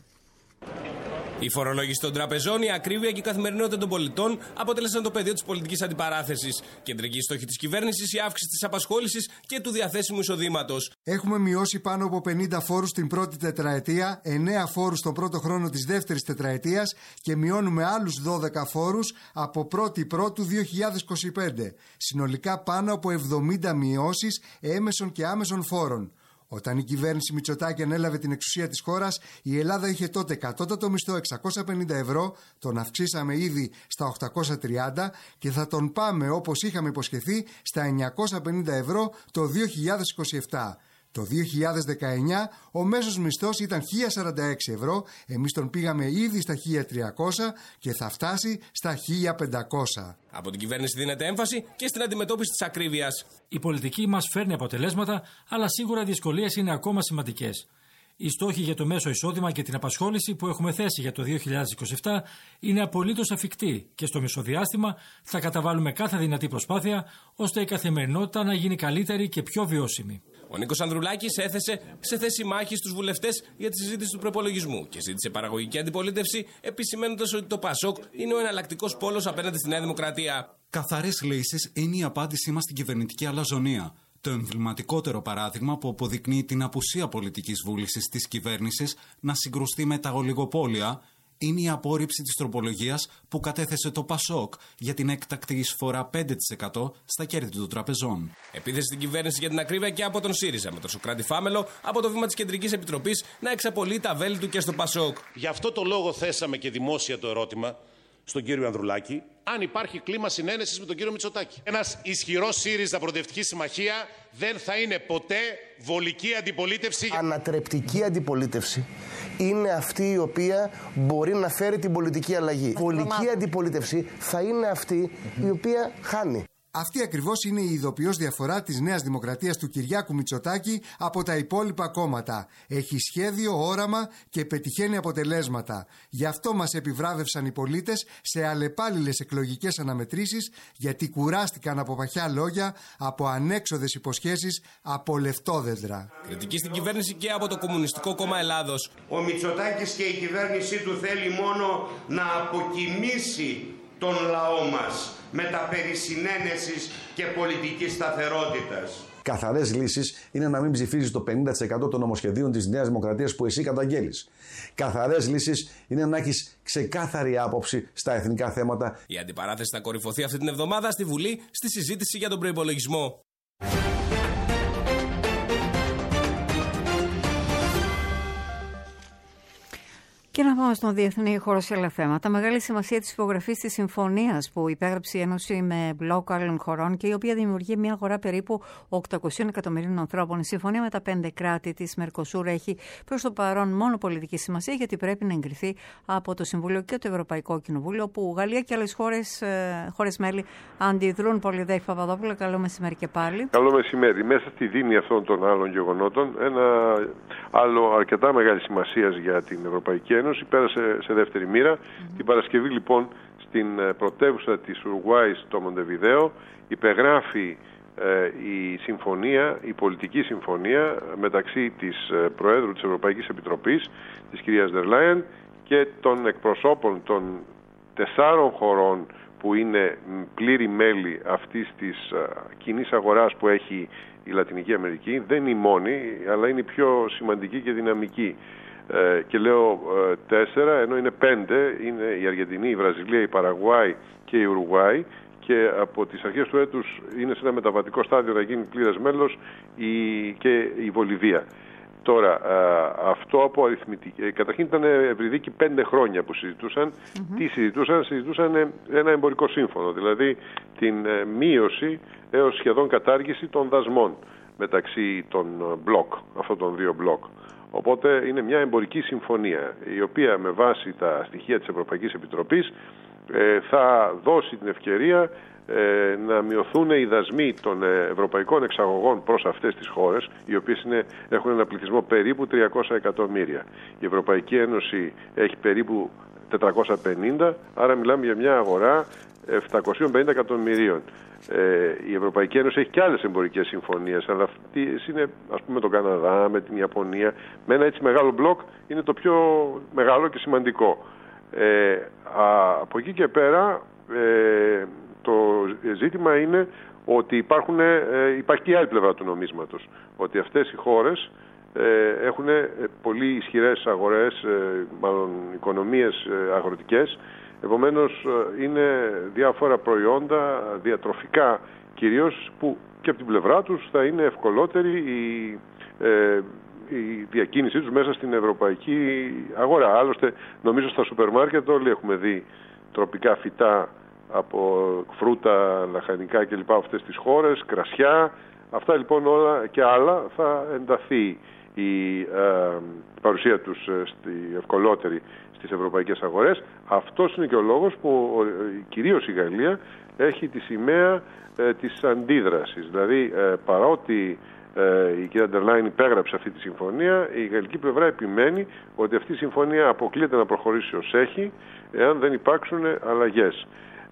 Η φορολόγηση των τραπεζών, η ακρίβεια και η καθημερινότητα των πολιτών αποτέλεσαν το πεδίο της πολιτικής αντιπαράθεσης. Κεντρική στόχη της κυβέρνησης, η αύξηση της απασχόλησης και του διαθέσιμου εισοδήματος. Έχουμε μειώσει πάνω από πενήντα φόρους την πρώτη τετραετία, εννέα φόρους τον πρώτο χρόνο της δεύτερης τετραετίας και μειώνουμε άλλους δώδεκα φόρους από πρώτη Πρώτου δύο χιλιάδες είκοσι πέντε. Συνολικά πάνω από εβδομήντα μειώσεις έμεσων και άμεσων φόρων. Όταν η κυβέρνηση Μητσοτάκη ανέλαβε την εξουσία της χώρας, η Ελλάδα είχε τότε κατώτατο μισθό εξακόσια πενήντα ευρώ, τον αυξήσαμε ήδη στα οκτακόσια τριάντα και θα τον πάμε όπως είχαμε υποσχεθεί στα εννιακόσια πενήντα ευρώ το δύο χιλιάδες είκοσι επτά. Το δύο χιλιάδες δεκαεννιά ο μέσος μισθός ήταν χίλια σαράντα έξι ευρώ, εμείς τον πήγαμε ήδη στα χίλια τριακόσια και θα φτάσει στα χίλια πεντακόσια. Από την κυβέρνηση δίνεται έμφαση και στην αντιμετώπιση της ακρίβειας. Η πολιτική μας φέρνει αποτελέσματα, αλλά σίγουρα οι δυσκολίες είναι ακόμα σημαντικές. Οι στόχοι για το μέσο εισόδημα και την απασχόληση που έχουμε θέσει για το δύο χιλιάδες είκοσι επτά είναι απολύτως εφικτοί και στο μεσοδιάστημα θα καταβάλουμε κάθε δυνατή προσπάθεια ώστε η καθημερινότητα να γίνει καλύτερη και πιο βιώσιμη. Ο Νίκος Ανδρουλάκης έθεσε σε θέση μάχης τους βουλευτές για τη συζήτηση του προϋπολογισμού και ζήτησε παραγωγική αντιπολίτευση, επισημαίνοντας ότι το ΠΑΣΟΚ είναι ο εναλλακτικός πόλος απέναντι στη Νέα Δημοκρατία. Καθαρές λύσεις είναι η απάντησή μας στην κυβερνητική αλαζονία. Το εμβληματικότερο παράδειγμα που αποδεικνύει την απουσία πολιτικής βούλησης της κυβέρνησης να συγκρουστεί με τα ολιγοπόλια είναι η απόρριψη της τροπολογίας που κατέθεσε το ΠΑΣΟΚ για την έκτακτη εισφορά πέντε τοις εκατό στα κέρδη των τραπεζών. Επίθεση στην κυβέρνηση για την ακρίβεια και από τον ΣΥΡΙΖΑ, με τον Σωκράτη Φάμελο από το βήμα της Κεντρικής Επιτροπής να εξαπολύει τα βέλη του και στο ΠΑΣΟΚ. Γι' αυτό το λόγο θέσαμε και δημόσια το ερώτημα στον κύριο Ανδρουλάκη αν υπάρχει κλίμα συνένεσης με τον κύριο Μητσοτάκη. Ένας ισχυρός ΣΥΡΙΖΑ Προοδευτική Συμμαχία δεν θα είναι ποτέ βολική αντιπολίτευση. Ανατρεπτική αντιπολίτευση είναι αυτή η οποία μπορεί να φέρει την πολιτική αλλαγή. Βολική αντιπολίτευση θα είναι αυτή η οποία χάνει. Αυτή ακριβώς είναι η ειδοποιώς διαφορά της Νέας Δημοκρατίας του Κυριάκου Μητσοτάκη από τα υπόλοιπα κόμματα. Έχει σχέδιο, όραμα και πετυχαίνει αποτελέσματα. Γι' αυτό μας επιβράβευσαν οι πολίτες σε αλλεπάλληλες εκλογικές αναμετρήσεις, γιατί κουράστηκαν από παχιά λόγια, από ανέξοδες υποσχέσεις, από λεφτόδεντρα. Κριτική στην κυβέρνηση και από το Κομμουνιστικό Κόμμα Ελλάδος. Ο Μητσοτάκης και η κυβέρνησή του θέλει μόνο να αποκοιμήσει τον λαό μας με τα περί συνένεσης και πολιτικής σταθερότητας. Καθαρές λύσεις είναι να μην ψηφίζεις το πενήντα τοις εκατό των νομοσχεδίων της Νέας Δημοκρατίας που εσύ καταγγέλεις. Καθαρές λύσεις είναι να έχεις ξεκάθαρη άποψη στα εθνικά θέματα. Η αντιπαράθεση θα κορυφωθεί αυτή την εβδομάδα στη Βουλή στη συζήτηση για τον προϋπολογισμό. Και Και να πάμε στον διεθνή χώρο σε άλλα θέματα. Μεγάλη σημασία της υπογραφής της συμφωνίας που υπέγραψε η Ένωση με μπλοκ άλλων χωρών και η οποία δημιουργεί μια αγορά περίπου οκτακόσιων εκατομμυρίων ανθρώπων. Η συμφωνία με τα πέντε κράτη της Μερκοσούρ έχει προς το παρόν μόνο πολιτική σημασία, γιατί πρέπει να εγκριθεί από το Συμβούλιο και το Ευρωπαϊκό Κοινοβούλιο, που Γαλλία και άλλες χώρες, χώρες μέλη αντιδρούν. Πολυδέχη Παπαδόπουλο, καλό μεσημέρι και πάλι. Καλό μεσημέρι. Μέσα στη δίνη αυτών των άλλων γεγονότων, ένα άλλο αρκετά μεγάλη σημασία για την Ευρωπαϊκή Ένωση πέρασε σε δεύτερη μοίρα. Mm-hmm. Την Παρασκευή, λοιπόν, στην πρωτεύουσα της Ουρουάης, το Μοντεβιδέο, υπεγράφει ε, η συμφωνία, η πολιτική συμφωνία μεταξύ της ε, Προέδρου της Ευρωπαϊκής Επιτροπής, της κυρίας Ντερ Λάιεν, και των εκπροσώπων των τεσσάρων χωρών που είναι πλήρη μέλη αυτής της ε, κοινής αγοράς που έχει η Λατινική Αμερική. Δεν είναι η μόνη, αλλά είναι η πιο σημαντική και δυναμική. Ε, και λέω ε, τέσσερα, ενώ είναι πέντε, είναι η Αργεντινή, η Βραζιλία, η Παραγουάη και η Ουρουάη, και από τις αρχές του έτους είναι σε ένα μεταβατικό στάδιο να γίνει πλήρες μέλος η, και η Βολιβία. Τώρα, ε, αυτό από αριθμητική... Ε, καταρχήν ήταν ευρυδίκη πέντε χρόνια που συζητούσαν. Mm-hmm. Τι συζητούσαν? Συζητούσαν ένα εμπορικό σύμφωνο, δηλαδή την ε, μείωση έως σχεδόν κατάργηση των δασμών μεταξύ των μπλοκ, αυτών των δύο μπλοκ. Οπότε είναι μια εμπορική συμφωνία, η οποία με βάση τα στοιχεία της Ευρωπαϊκής Επιτροπής ε, θα δώσει την ευκαιρία ε, να μειωθούν οι δασμοί των ευρωπαϊκών εξαγωγών προς αυτές τις χώρες, οι οποίες είναι, έχουν ένα πληθυσμό περίπου τριακόσια εκατομμύρια. Η Ευρωπαϊκή Ένωση έχει περίπου τετρακόσια πενήντα, άρα μιλάμε για μια αγορά επτακόσια πενήντα εκατομμυρίων. Ε, η Ευρωπαϊκή Ένωση έχει και άλλες εμπορικές συμφωνίες, αλλά αυτή είναι, ας πούμε, με τον Καναδά, με την Ιαπωνία. Με ένα έτσι μεγάλο μπλοκ είναι το πιο μεγάλο και σημαντικό. Ε, α, από εκεί και πέρα ε, το ζήτημα είναι ότι υπάρχουν, ε, υπάρχει και η άλλη πλευρά του νομίσματος. Ότι αυτές οι χώρες ε, έχουν πολύ ισχυρές αγορές, ε, μάλλον οικονομίες ε, αγροτικές. Επομένως είναι διάφορα προϊόντα διατροφικά κυρίως, που και από την πλευρά τους θα είναι ευκολότερη η, ε, η διακίνησή τους μέσα στην ευρωπαϊκή αγορά. Άλλωστε νομίζω στα σούπερ μάρκετ όλοι έχουμε δει τροπικά φυτά, από φρούτα, λαχανικά κλπ. Αυτές τις χώρες, κρασιά. Αυτά λοιπόν όλα και άλλα θα ενταθεί η ε, παρουσία τους ε, στη ευκολότερη στις ευρωπαϊκές αγορές. Αυτός είναι και ο λόγος που ε, κυρίως η Γαλλία έχει τη σημαία ε, της αντίδρασης. Δηλαδή ε, παρότι ε, η κυρία Ντερ Λάιεν υπέγραψε αυτή τη συμφωνία, η γαλλική πλευρά επιμένει ότι αυτή η συμφωνία αποκλείεται να προχωρήσει ως έχει, εάν δεν υπάρξουν αλλαγές.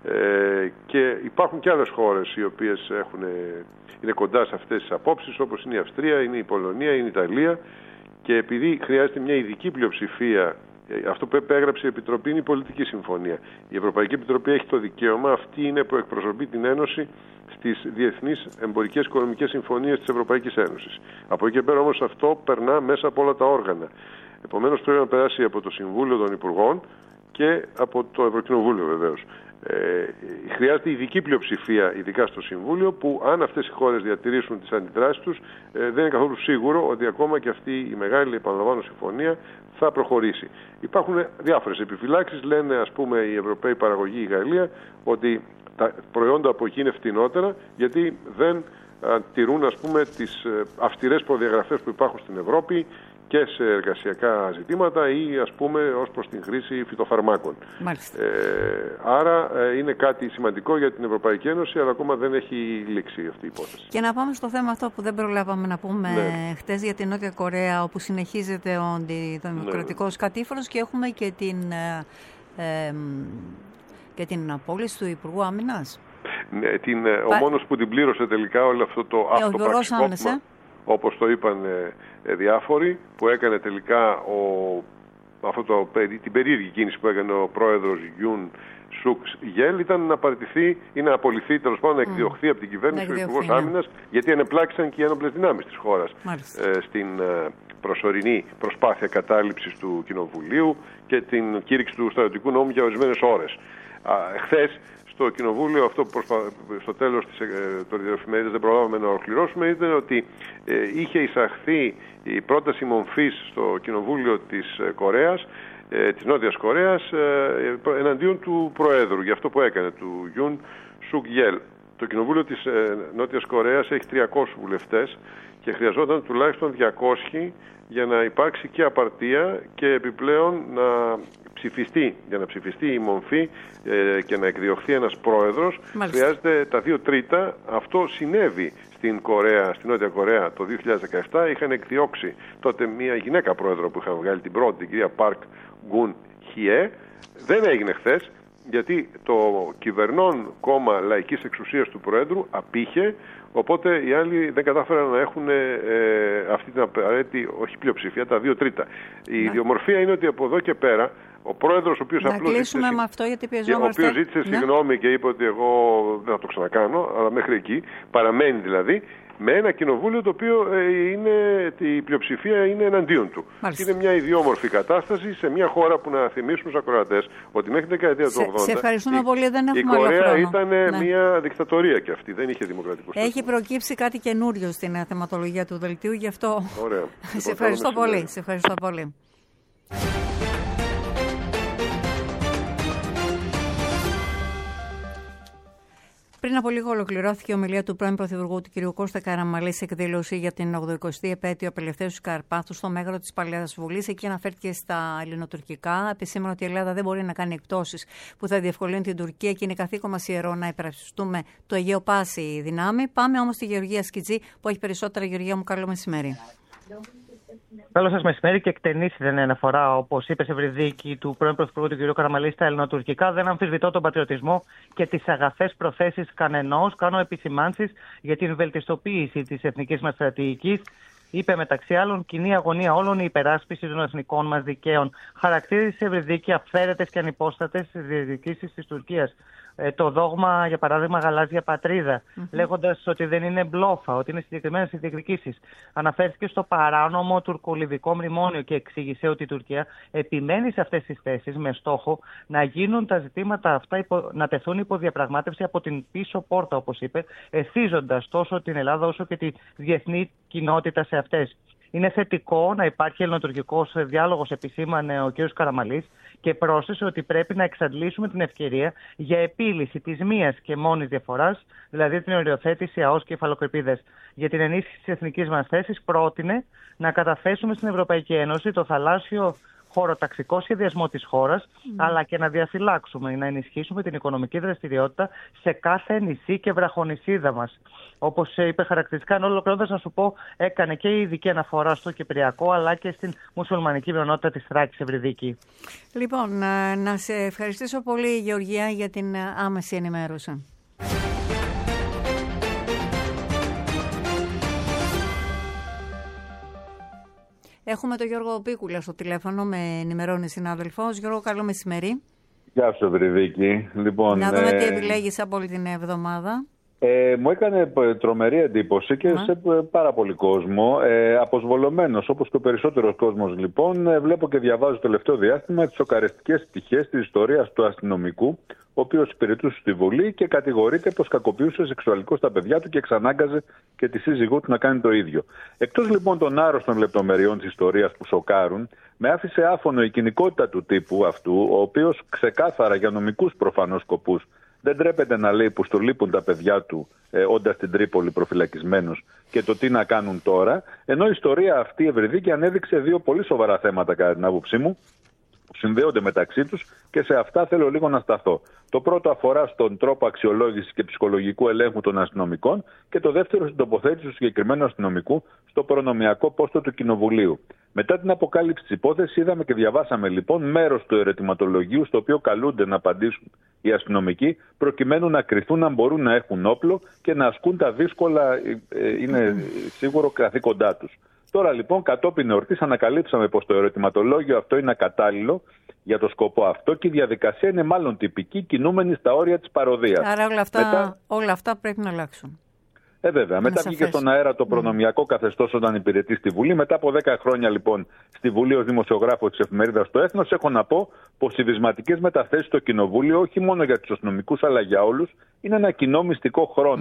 Ε, και υπάρχουν και άλλες χώρες οι οποίες έχουν, είναι κοντά σε αυτές τις απόψεις, όπως είναι η Αυστρία, είναι η Πολωνία, είναι η Ιταλία, και επειδή χρειάζεται μια ειδική πλειοψηφία, αυτό που επέγραψε η Επιτροπή είναι η πολιτική συμφωνία. Η Ευρωπαϊκή Επιτροπή έχει το δικαίωμα, αυτή είναι που εκπροσωπεί την Ένωση στις διεθνείς εμπορικές οικονομικές συμφωνίες της Ευρωπαϊκής Ένωσης. Από εκεί και πέρα όμως αυτό περνά μέσα από όλα τα όργανα. Επομένως πρέπει να περάσει από το Συμβούλιο των Υπουργών και από το Ευρωκοινοβούλιο βεβαίως. Ε, χρειάζεται ειδική πλειοψηφία, ειδικά στο Συμβούλιο, που αν αυτές οι χώρες διατηρήσουν τις αντιδράσεις τους, ε, δεν είναι καθόλου σίγουρο ότι ακόμα και αυτή η μεγάλη, επαναλαμβάνω, συμφωνία θα προχωρήσει. Υπάρχουν διάφορες επιφυλάξεις. Λένε, ας πούμε, οι Ευρωπαίοι παραγωγοί, η Γαλλία, ότι τα προϊόντα από εκεί είναι φτηνότερα, γιατί δεν α, τηρούν, ας πούμε, τις ε, αυστηρές προδιαγραφές που υπάρχουν στην Ευρώπη και σε εργασιακά ζητήματα ή, ας πούμε, ως προς την χρήση φυτοφαρμάκων. Μάλιστα. Ε, άρα ε, είναι κάτι σημαντικό για την Ευρωπαϊκή Ένωση, αλλά ακόμα δεν έχει λήξει αυτή η υπόθεση. Και να πάμε στο θέμα αυτό που δεν προλάβαμε να πούμε ναι. χτες για την Νότια Κορέα, όπου συνεχίζεται ο αντιδημοκρατικός ναι. κατήφρος, και έχουμε και την, ε, ε, και την απόλυση του Υπουργού Άμυνας. Ναι, την, Πα... ο μόνος που την πλήρωσε τελικά όλο αυτό το ε, αυτοπραξικόπημα, όπως το είπαν ε, διάφοροι, που έκανε τελικά ο, αυτό το, την περίεργη κίνηση που έκανε ο πρόεδρος Γιουν Σουκ Γελ, ήταν να παραιτηθεί ή να απολυθεί, τέλος πάντων να εκδιωχθεί mm. από την κυβέρνηση ο Υπουργός ναι. Άμυνας, γιατί ενεπλάκησαν και οι ένοπλες δυνάμεις της χώρας ε, στην ε, προσωρινή προσπάθεια κατάληψης του Κοινοβουλίου και την κήρυξη του στρατιωτικού νόμου για ορισμένες ώρες. Χθες στο Κοινοβούλιο, αυτό που προσπα... στο τέλος της, ε, των εφημερίδων δεν προλάβαμε να ολοκληρώσουμε, ήταν ότι ε, είχε εισαχθεί η πρόταση μομφής στο Κοινοβούλιο της ε, Κορέας ε, της Νότιας Κορέας ε, εναντίον του Προέδρου, για αυτό που έκανε, του Γιουν Σουκ Γελ. Το Κοινοβούλιο της ε, Νότιας Κορέας έχει τριακόσιους βουλευτές και χρειαζόταν τουλάχιστον διακόσιοι για να υπάρξει και απαρτία και επιπλέον να ψηφιστεί, για να ψηφιστεί η μορφή ε, και να εκδιωχθεί ένας πρόεδρος. Μάλιστα. Χρειάζεται τα δύο τρίτα. Αυτό συνέβη στην Κορέα, στην Νότια Κορέα το δύο χιλιάδες δεκαεπτά. Είχαν εκδιώξει τότε μια γυναίκα πρόεδρο που είχαν βγάλει την πρώτη, την κυρία Παρκ Γκουν Χιέ. Δεν έγινε χθες, γιατί το κυβερνών κόμμα λαϊκής εξουσίας του Προέδρου απήχε, οπότε οι άλλοι δεν κατάφεραν να έχουν ε, αυτή την απαραίτητη, όχι πλειοψηφία, τα δύο τρίτα. Η ναι. ιδιομορφία είναι ότι από εδώ και πέρα ο Πρόεδρος, ο οποίος απλώς ζήτησε, με αυτό, γιατί ο οποίος ζήτησε ναι. συγγνώμη και είπε ότι εγώ δεν θα το ξανακάνω, αλλά μέχρι εκεί, παραμένει δηλαδή, με ένα κοινοβούλιο το οποίο ε, είναι, η πλειοψηφία είναι εναντίον του. Μάλιστα. Είναι μια ιδιόμορφη κατάσταση σε μια χώρα που, να θυμίσουν στους ακροατές ότι μέχρι την δεκαετία του ογδόντα σε ευχαριστούμε η, πολύ, δεν έχουμε η Κορέα ήταν ναι. μια δικτατορία και αυτή, δεν είχε δημοκρατικό σύστημα. Έχει προκύψει κάτι καινούριο στην θεματολογία του δελτίου, γι' αυτό Ωραία. σε ευχαριστώ πολύ. Σε ευχαριστώ πολύ. Πριν από λίγο ολοκληρώθηκε η ομιλία του πρώην Πρωθυπουργού του κ. Κώστα Καραμαλή σε εκδήλωση για την ογδοηκοστή επέτειο απελευθέρωσης Καρπάθου στο μέγαρο της Παλαιάς Βουλής. Εκεί αναφέρθηκε στα ελληνοτουρκικά. Επισήμανε ότι η Ελλάδα δεν μπορεί να κάνει εκπτώσεις που θα διευκολύνουν την Τουρκία και είναι καθήκον μας ιερό να υπερασπιστούμε το Αιγαίο πάση δυνάμει. Πάμε όμως στη Γεωργία Σκιτζή που έχει περισσότερα. Γεωργία μου, καλό μεσημέρι. Καλό σας μεσημέρι και εκτενής δεν είναι αναφορά, όπως είπε σε βρυδίκη του πρώην Πρωθυπουργού του κ. Καραμαλή στα ελληνοτουρκικά. Δεν αμφισβητώ τον πατριωτισμό και τις αγαθές προθέσεις κανενός. Κάνω επισημάνσεις για την βελτιστοποίηση της εθνικής μας στρατηγικής. Είπε μεταξύ άλλων κοινή αγωνία όλων η υπεράσπιση των εθνικών μας δικαίων. Χαρακτήρισε βρυδίκη αυθαίρετες και ανυπόστατες διεκδικήσεις της Τουρκίας. Ε, το δόγμα, για παράδειγμα, γαλάζια πατρίδα, mm-hmm. λέγοντας ότι δεν είναι μπλόφα, ότι είναι συγκεκριμένες οι διεκδικήσεις. Αναφέρθηκε στο παράνομο τουρκολιβικό μνημόνιο και εξήγησε ότι η Τουρκία επιμένει σε αυτές τις θέσεις με στόχο να γίνουν τα ζητήματα αυτά, υπο, να τεθούν υπό διαπραγμάτευση από την πίσω πόρτα, όπως είπε, εθίζοντας τόσο την Ελλάδα όσο και τη διεθνή κοινότητα σε αυτές. Είναι θετικό να υπάρχει ελληνοτουρκικός διάλογος, επισήμανε ο κ. Καραμαλής, και πρόσθεσε ότι πρέπει να εξαντλήσουμε την ευκαιρία για επίλυση της μίας και μόνης διαφοράς, δηλαδή την οριοθέτηση ΑΟΣ και υφαλοκρηπίδες. Για την ενίσχυση της εθνικής μας θέσης, πρότεινε να καταθέσουμε στην Ευρωπαϊκή Ένωση το θαλάσσιο χωροταξικό σχεδιασμό της χώρας, mm. αλλά και να διαφυλάξουμε, να ενισχύσουμε την οικονομική δραστηριότητα σε κάθε νησί και βραχονησίδα μας. Όπως είπε χαρακτηριστικά, ενώ ολοκληρώνοντας να σου πω, έκανε και η ειδική αναφορά στο Κυπριακό, αλλά και στην μουσουλμανική μειονότητα της Θράκης, Ευρυδίκη. Λοιπόν, να σε ευχαριστήσω πολύ, Γεωργία, για την άμεση ενημέρωση. Έχουμε τον Γιώργο Πίκουλα στο τηλέφωνο, με ενημερώνει συνάδελφος. Γιώργο, καλό μεσημέρι. Γεια σου, Ευρυδίκη. Λοιπόν, να δούμε ε... τι επιλέγεις από όλη την εβδομάδα. Ε, μου έκανε τρομερή εντύπωση και Α. σε πάρα πολύ κόσμο. Ε, αποσβολωμένος, όπως και ο περισσότερος κόσμος, λοιπόν, ε, βλέπω και διαβάζω το τελευταίο διάστημα τις σοκαριστικές πτυχές της ιστορίας του αστυνομικού, ο οποίος υπηρετούσε στη Βουλή και κατηγορείται πως κακοποιούσε σεξουαλικώς τα παιδιά του και εξανάγκαζε και τη σύζυγό του να κάνει το ίδιο. Εκτός λοιπόν των άρρωστων λεπτομεριών της ιστορίας που σοκάρουν, με άφησε άφωνο η κοινικότητα του τύπου αυτού, ο οποίος ξεκάθαρα για νομικούς προφανώς σκοπούς δεν τρέπεται να λέει πως του λείπουν τα παιδιά του ε, όντας στην Τρίπολη προφυλακισμένος και το τι να κάνουν τώρα, ενώ η ιστορία αυτή, Ευρυδίκη, ανέδειξε δύο πολύ σοβαρά θέματα κατά την άποψή μου, που συνδέονται μεταξύ τους και σε αυτά θέλω λίγο να σταθώ. Το πρώτο αφορά στον τρόπο αξιολόγησης και ψυχολογικού ελέγχου των αστυνομικών και το δεύτερο στην τοποθέτηση του συγκεκριμένου αστυνομικού στο προνομιακό πόστο του Κοινοβουλίου. Μετά την αποκάλυψη της υπόθεσης, είδαμε και διαβάσαμε λοιπόν μέρος του ερωτηματολογίου στο οποίο καλούνται να απαντήσουν οι αστυνομικοί, προκειμένου να κριθούν αν μπορούν να έχουν όπλο και να ασκούν τα δύσκολα, είναι σίγουρο, καθήκοντά τους. Τώρα λοιπόν, κατόπιν εορτής, ανακαλύψαμε πως το ερωτηματολόγιο αυτό είναι ακατάλληλο για το σκοπό αυτό και η διαδικασία είναι μάλλον τυπική, κινούμενη στα όρια της παροδίας. Άρα όλα αυτά, Μετά... όλα αυτά πρέπει να αλλάξουν. Ε, βέβαια. Είναι Μετά βγήκε στον αέρα το προνομιακό καθεστώς όταν υπηρετεί στη Βουλή. Μετά από δέκα χρόνια λοιπόν στη Βουλή ως δημοσιογράφο της εφημερίδας Το Έθνος, έχω να πω πως οι βυσματικές μεταθέσεις στο Κοινοβούλιο, όχι μόνο για τους αστυνομικούς αλλά για όλους, είναι ένα κοινό μυστικό χρόνων. Mm.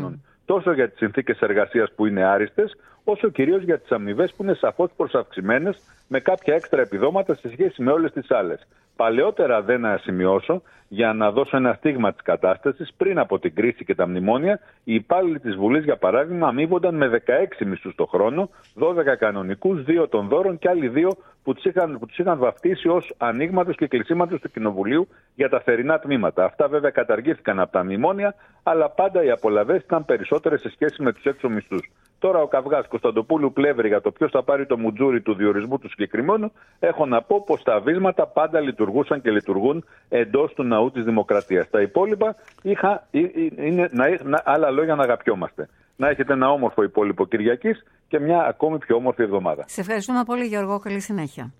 τόσο για τις συνθήκες εργασίας που είναι άριστες, όσο κυρίως για τις αμοιβές που είναι σαφώς προσαυξημένες με κάποια έξτρα επιδόματα σε σχέση με όλες τις άλλες. Παλαιότερα, δεν να σημειώσω, για να δώσω ένα στίγμα της κατάστασης, πριν από την κρίση και τα μνημόνια, οι υπάλληλοι της Βουλής, για παράδειγμα, αμείβονταν με δεκαέξι μισθούς το χρόνο, δώδεκα κανονικούς, δύο των δώρων και άλλοι δύο που τους είχαν, που τους είχαν βαφτίσει ως ανοίγματος και κλεισίματος του Κοινοβουλίου για τα θερινά τμήματα. Αυτά βέβαια καταργήθηκαν από τα μνημόνια, αλλά πάντα οι απολαβές ήταν περισσότερες σε σχέση με τους έξω μισθούς. Τώρα ο καυγάς Κωνσταντοπούλου Πλεύρη για το ποιος θα πάρει το μουτζούρι του διορισμού του συγκεκριμένου, έχω να πω πως τα βίσματα πάντα λειτουργούσαν και λειτουργούν εντός του ναού της Δημοκρατίας. Τα υπόλοιπα είχα, είναι να, να, άλλα λόγια να αγαπιόμαστε. Να έχετε ένα όμορφο υπόλοιπο Κυριακής και μια ακόμη πιο όμορφη εβδομάδα. Σε ευχαριστούμε πολύ, Γιώργο. Καλή συνέχεια.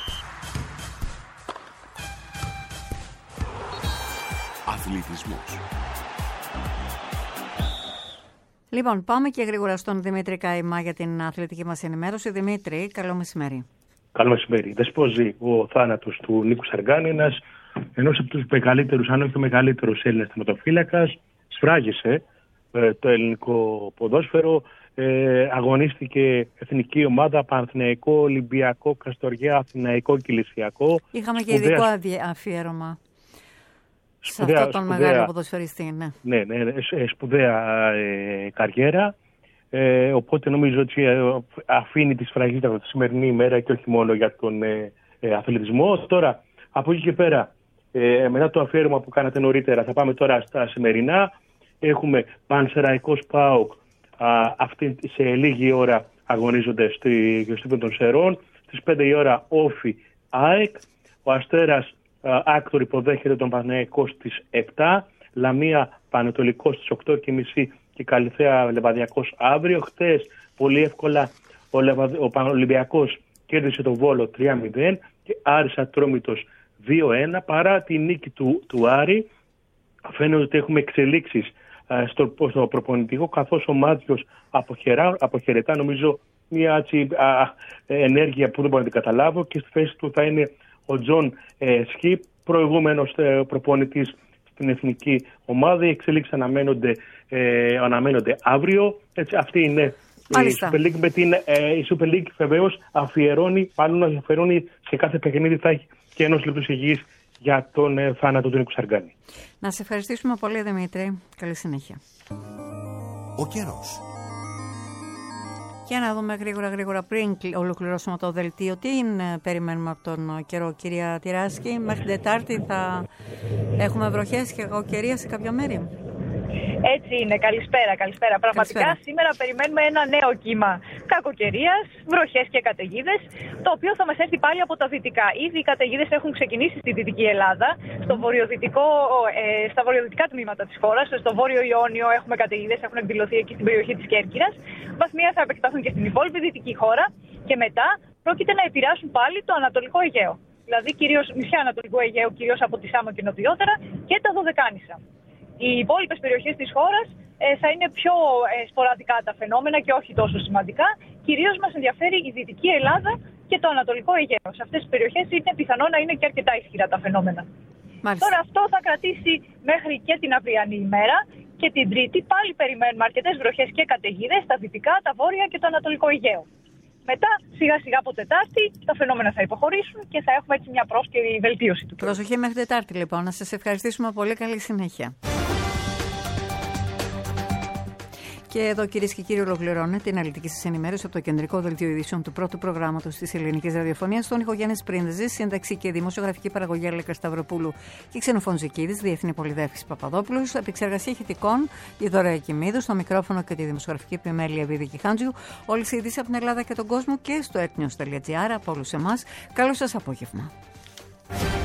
Αθλητισμός. Λοιπόν, πάμε και γρήγορα στον Δημήτρη Καϊμά για την αθλητική μας ενημέρωση. Δημήτρη, καλό μεσημέρι. Καλό μεσημέρι. Δεσπόζει ο θάνατος του Νίκου Σαργκάνη, ένας ενός από τους μεγαλύτερους, αν όχι ο μεγαλύτερος Έλληνας τερματοφύλακας. Σφράγισε ε, το ελληνικό ποδόσφαιρο. Ε, αγωνίστηκε εθνική ομάδα, Παναθηναϊκό, Ολυμπιακό, Καστοριά, Αθηναϊκό, Κιλησιακό. Είχαμε και ειδικό αφιέρωμα σε σπουδαία, αυτόν τον σπουδαία, μεγάλο ποδοσφαιριστή. Ναι, ναι, ναι, ναι σπουδαία ε, καριέρα. Ε, οπότε νομίζω ότι αφήνει τη σφραγίδα τη σημερινή ημέρα και όχι μόνο για τον ε, ε, αθλητισμό. Τώρα, από εκεί και πέρα, ε, μετά το αφιέρωμα που κάνατε νωρίτερα, θα πάμε τώρα στα σημερινά. Έχουμε Πανσεραϊκός ΠΑΟΚ, αυτή σε λίγη ώρα αγωνίζονται στη Γεωστήπιο των Σερών. Στις πέντε η ώρα Όφι ΑΕΚ. Ο Αστέρας Άκτορ υποδέχεται τον Παναθηναϊκό στις επτά. Λαμία Πανετολικός στις οκτώ και μισή και Καλυθέα Λεβαδιακός αύριο. Χτες πολύ εύκολα ο, Λεβαδ... ο Ολυμπιακός κέρδισε τον Βόλο τρία μηδέν και Άρης Ατρόμητος δύο ένα. Παρά τη νίκη του, του Άρη, φαίνεται ότι έχουμε εξελίξεις στο, στο προπονητικό, καθώς ο Μάτιος αποχαιρά, αποχαιρετά νομίζω μια έτσι, α, ενέργεια που δεν μπορώ να την καταλάβω, και στη θέση του θα είναι ο Τζον ε, Σκι, προηγούμενος ε, προπονητής στην εθνική ομάδα. Οι εξελίξεις αναμένονται, ε, αναμένονται αύριο. Έτσι, αυτή είναι η Super League. Με την, ε, η Super League βεβαίως αφιερώνει, πάνω αφιερώνει σε κάθε παιχνίδι θα έχει και ενός λεπτούς υγιής για τον ε, θάνατο του Νίκου Σαργκάνη. Να σε ευχαριστήσουμε πολύ, Δημήτρη. Καλή συνέχεια. Ο καιρός. Και να δούμε γρήγορα γρήγορα πριν ολοκληρώσουμε το δελτίο. Τι είναι, περιμένουμε από τον καιρό, κυρία Τυράσκη? Μέχρι την Τετάρτη θα έχουμε βροχές και κακοκαιρία σε κάποια μέρη. Έτσι είναι. Καλησπέρα, καλησπέρα. Πραγματικά καλησπέρα. Σήμερα περιμένουμε ένα νέο κύμα κακοκαιρίας, βροχές και καταιγίδες, το οποίο θα μας έρθει πάλι από τα δυτικά. Ήδη οι καταιγίδες έχουν ξεκινήσει στη Δυτική Ελλάδα, στο βορειοδυτικό, ε, στα βορειοδυτικά τμήματα της χώρας. Στο Βόρειο Ιόνιο έχουμε καταιγίδες, έχουν εκδηλωθεί εκεί στην περιοχή της Κέρκυρας. Βαθμία θα επεκταθούν και στην υπόλοιπη δυτική χώρα και μετά πρόκειται να επηρεάσουν πάλι το Ανατολικό Αιγαίο. Δηλαδή κυρίως νησιά Ανατολικού Αιγαίου, κυρίως από τη Σάμο και νοτιότερα, και τα Δωδεκάνησα. Οι υπόλοιπες περιοχές της χώρας ε, θα είναι πιο ε, σποραδικά τα φαινόμενα και όχι τόσο σημαντικά. Κυρίως μας ενδιαφέρει η Δυτική Ελλάδα και το Ανατολικό Αιγαίο. Σε αυτές τις περιοχές είναι πιθανό να είναι και αρκετά ισχυρά τα φαινόμενα. Μάλιστα. Τώρα αυτό θα κρατήσει μέχρι και την αυριανή ημέρα, και την Τρίτη πάλι περιμένουμε αρκετές βροχές και καταιγίδες στα δυτικά, τα βόρεια και το Ανατολικό Αιγαίο. Μετά, σιγά σιγά από Τετάρτη, τα φαινόμενα θα υποχωρήσουν και θα έχουμε έτσι μια πρόσκαιρη βελτίωση του. Προσοχή μέχρι Τετάρτη, λοιπόν. Να σας ευχαριστήσουμε πολύ. Καλή συνέχεια. Και εδώ, κυρίες και κύριοι, ολοκληρώνεται την αναλυτική σας ενημέρωση από το κεντρικό δελτίο ειδήσεων του πρώτου προγράμματος της ελληνικής ραδιοφωνίας. Στον ήχο Γιάννης Πρίντεζης, σύνταξη και δημοσιογραφική παραγωγή Αλέκα Σταυροπούλου και Ξενοφών Ζικίδης, διεθνή πολυδεύχηση Παπαδόπουλος, επεξεργασία ηχητικών η Δώρα Εκημίδου, στο μικρόφωνο και τη δημοσιογραφική επιμέλεια Βίδικη Χάντζιου. Όλες οι ειδήσεις από την Ελλάδα και τον κόσμο και στο etnews τελεία gr από όλους εμάς. Καλό σας απόγευμα.